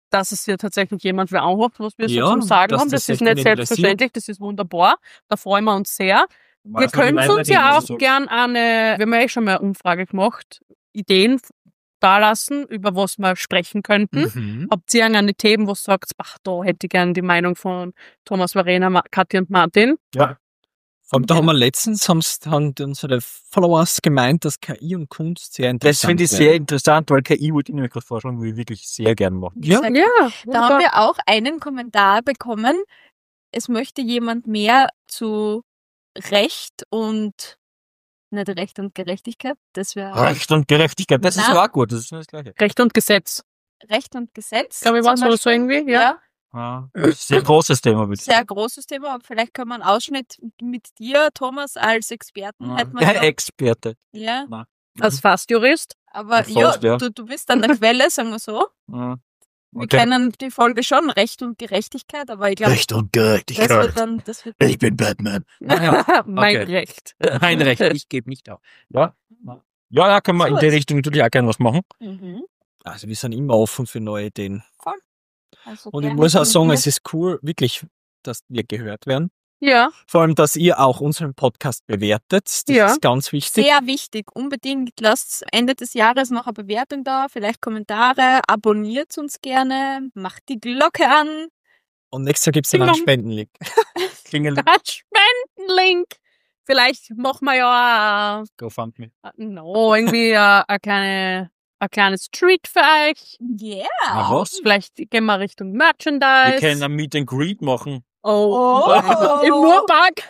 dass es hier tatsächlich jemand wer anhört, was wir Ja, so zum Sagen dass haben. das Das ist echt nicht wen selbstverständlich, das ist wunderbar. Da freuen wir uns sehr. Ihr Weiß man, wie könnt weit uns wir ja gehen, auch was du gern wir haben ja schon mal eine Umfrage gemacht, Ideen da lassen, über was wir sprechen könnten. Mhm. Habt ihr irgendeine Themen, wo ihr sagt, ach, da hätte ich gerne die Meinung von Thomas, Verena, Katja und Martin? Ja. Vor allem, da haben wir letztens, haben unsere Followers gemeint, dass KI und Kunst sehr Das interessant finde ich sehr interessant, weil KI wollte ich nämlich gerade vorschlagen, würde ich wirklich sehr gern machen. Ja. Sehr Ja, Da haben wir auch einen Kommentar bekommen. Es möchte jemand mehr zu Recht und nicht Recht und Gerechtigkeit. Das wäre Recht und Gerechtigkeit, das ist Na. aber auch gut, das ist nicht das Gleiche. Recht und Gesetz. Recht und Gesetz. Glaube ich, zum war so Beispiel. irgendwie, ja. Ja. Sehr großes Thema, würde ich Sehr sagen. großes Thema, aber vielleicht können wir einen Ausschnitt mit dir, Thomas, als Experten. Hätten wir Ja, da- Experte. ja. Als Fastjurist. Aber Fast, ja. du bist an der Quelle, sagen wir so. Ja. Wir Okay. kennen die Folge schon, Recht und Gerechtigkeit, aber ich glaube, und das wird Ich bin Batman. Ja, Mein okay. Recht. Mein Recht, ich gebe nicht auf. Ja, ja, können wir in So die ist. Richtung natürlich auch gerne was machen. Mhm. Also wir sind immer offen für neue Ideen. Also Und ich gerne muss auch von sagen, dir. es ist cool, wirklich, dass wir gehört werden. Ja, Vor allem, dass ihr auch unseren Podcast bewertet. Das Ja. ist ganz wichtig. Sehr wichtig, unbedingt. Lasst Ende des Jahres noch eine Bewertung da, vielleicht Kommentare, abonniert uns gerne, macht die Glocke an. Und nächstes Jahr gibt es dann einen Ding dong. Spendenlink. Klingel, ein Spendenlink. Vielleicht machen wir ja GoFundMe. irgendwie ein kleines Treat für euch. Yeah. Na was? Vielleicht gehen wir Richtung Wir Merchandise. können ein Meet and Greet machen. Oh. Oh. Im Murpark.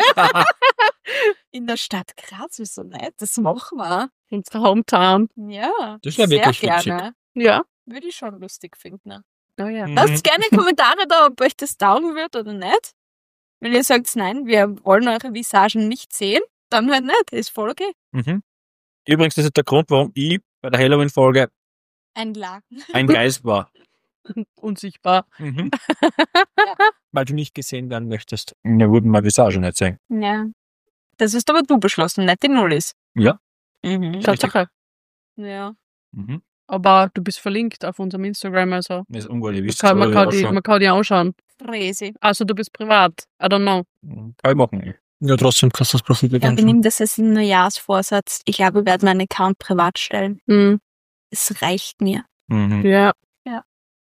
In der Stadt Graz, wieso nicht? Das machen wir. Unsere Hometown. Ja. Das wär sehr wirklich gerne. Ja. Würde ich schon lustig finden. Oh ja. Mhm. Lasst gerne Kommentare da, ob euch das taugen wird oder nicht. Wenn ihr sagt, nein, wir wollen eure Visagen nicht sehen, dann halt nicht. Ist voll okay. Mhm. Übrigens, das ist der Grund, warum ich bei der Halloween-Folge Ein Laken. ein Geist war. Unsichtbar. Mhm. Weil du nicht gesehen werden möchtest. Ja, wurden meine Visage nicht sehen. Ja. Das ist aber du beschlossen, nicht die Nullis. Ja. Mhm. Tatsache. Ja. Mhm. Aber du bist verlinkt auf unserem Instagram, also Das ist unglaublich. Wisst man ihr, kann, was schon- man kann die anschauen. Crazy. Also du bist privat. I don't know. Kann ich machen. Ja, trotzdem kannst du das Profil Ja, wir anschauen. nehmen das als einen Neujahrsvorsatz. Ich glaube, wir werden meinen Account privat stellen. Hm. Es reicht mir. Mhm. Ja. Ja.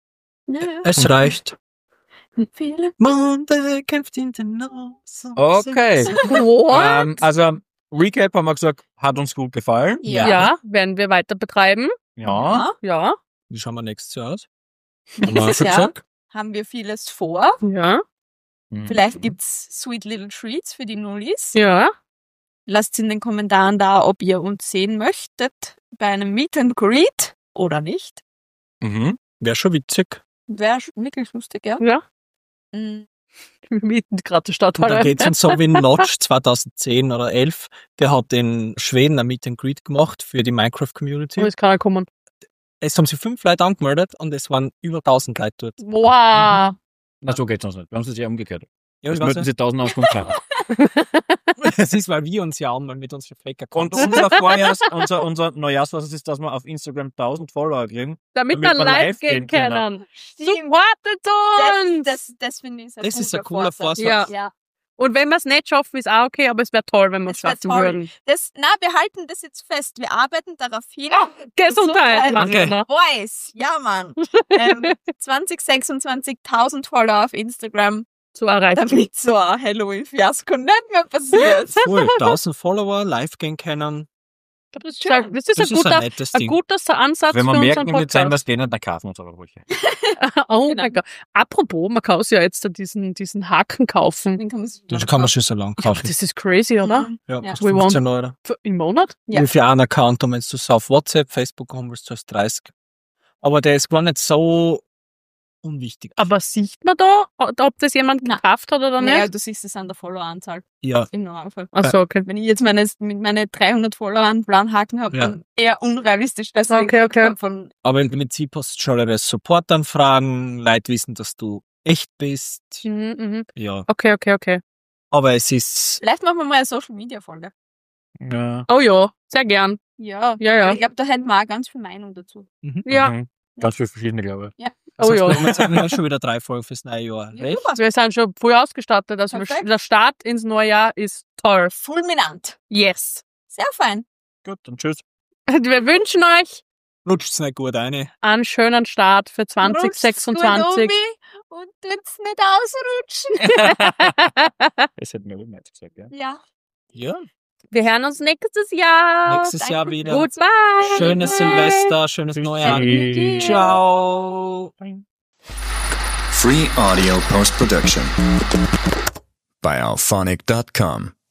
Es reicht. Viele. Monday kämpft in den Nose. Okay. What? Also, Recap haben wir gesagt, hat uns gut gefallen. Ja. werden wir weiter betreiben. Ja. Ja. Wie schauen wir nächstes Jahr aus? Haben wir Nächstes schon Jahr gesagt? haben wir vieles vor. Ja. Mhm. Vielleicht gibt's sweet little treats für die Nullis. Ja. Lasst in den Kommentaren da, ob ihr uns sehen möchtet bei einem Meet and Greet oder nicht. Mhm. Wäre schon witzig. Wäre wirklich lustig, ja. Ja. Mhm. Wir mieten gerade die Und da Stadthalle. geht's uns so wie Notch 2010 oder 11. Der hat in Schweden ein Meet and Greet gemacht für die Oh, Minecraft-Community. ist keiner kommen. Es haben sich 5 Leute angemeldet und es waren über 1000 Leute dort. Wow. Na, so geht's uns nicht. Bei uns ist es ja umgekehrt. Ja, Es ich weiß möchten nicht. sie 1000 Auskunft haben. Es ist, weil wir uns ja anmelden mit unserem Fake-Account. Und unser Neujahrsvorsatz ist, dass wir auf Instagram 1000 Follower kriegen. Damit Damit wir wir live live gehen gehen können. können. Stimmt. Supportet uns! Das finde ich Das ist ein cooler Vorsatz. Ja. Ja. Und wenn wir es nicht schaffen, ist auch okay, aber es wäre toll, wenn wir es Das wär schaffen toll. würden. Wir halten das jetzt fest. Wir arbeiten darauf hin. Gesundheit! Gesundheit. Marina. Boys, ja Mann. 2026 1000 Follower auf Instagram, Zu erreichen. damit so ein Halloween-Fiasko nicht mehr passiert. Cool, 1000 Follower, live gehen können. Das ist ein Das ist guter, ein nettes ein Ding. guter Ansatz Wenn wir für merken, unseren wir zeigen Podcast. was denen, dann kaufen wir uns aber welche. Oh Genau. mein Gott. Apropos, man kann sich ja jetzt diesen Haken kaufen. Den kann man sich Das kann man schon so lang kaufen. Das ist crazy, oder? Mhm. Ja, Ja. kostet We 15 Euro. Im Monat? Ja. Wie für einen Account, und wenn du es auf WhatsApp, Facebook haben willst, zahlst du 30. Aber der ist gar nicht so unwichtig. Aber sieht man da, ob das jemand Nein. gekauft hat oder Naja, nicht? du siehst es an der Followeranzahl Ja, im Normalfall. Achso, okay. Wenn ich jetzt mit meine 300 Follower einen Planhaken habe, Ja. dann eher unrealistisch. Deswegen Okay. Von, aber im Prinzip hast du schon eure Supportanfragen, Leute wissen, dass du echt bist. Mhm. Ja, Okay. aber es ist, vielleicht machen wir mal eine Social-Media-Folge. Ja. Oh ja, sehr gern. Ja. Ja. Ich glaube, da hätten wir auch ganz viel Meinung dazu. Ja. Mhm. Ganz viele verschiedene, glaube ich. Also Oh ja. jetzt haben wir schon wieder 3 Folgen fürs neue Jahr. Ja, Recht? super. Wir sind schon voll ausgestattet. Also Perfekt. der Start ins neue Jahr ist toll. Fulminant. Yes. Sehr fein. Gut, dann tschüss. Wir wünschen euch Lutscht's nicht gut eine. einen schönen Start für Rutscht's gut 2026. und tut's nicht ausrutschen. Das hätten wir immer jetzt gesagt, ja. Ja. Ja. Wir hören uns nächstes Jahr. Nächstes Jahr wieder. Goodbye. Schönes Silvester, schönes Neujahr. Tschüss. Ciao. Free audio post production by alphonic.com.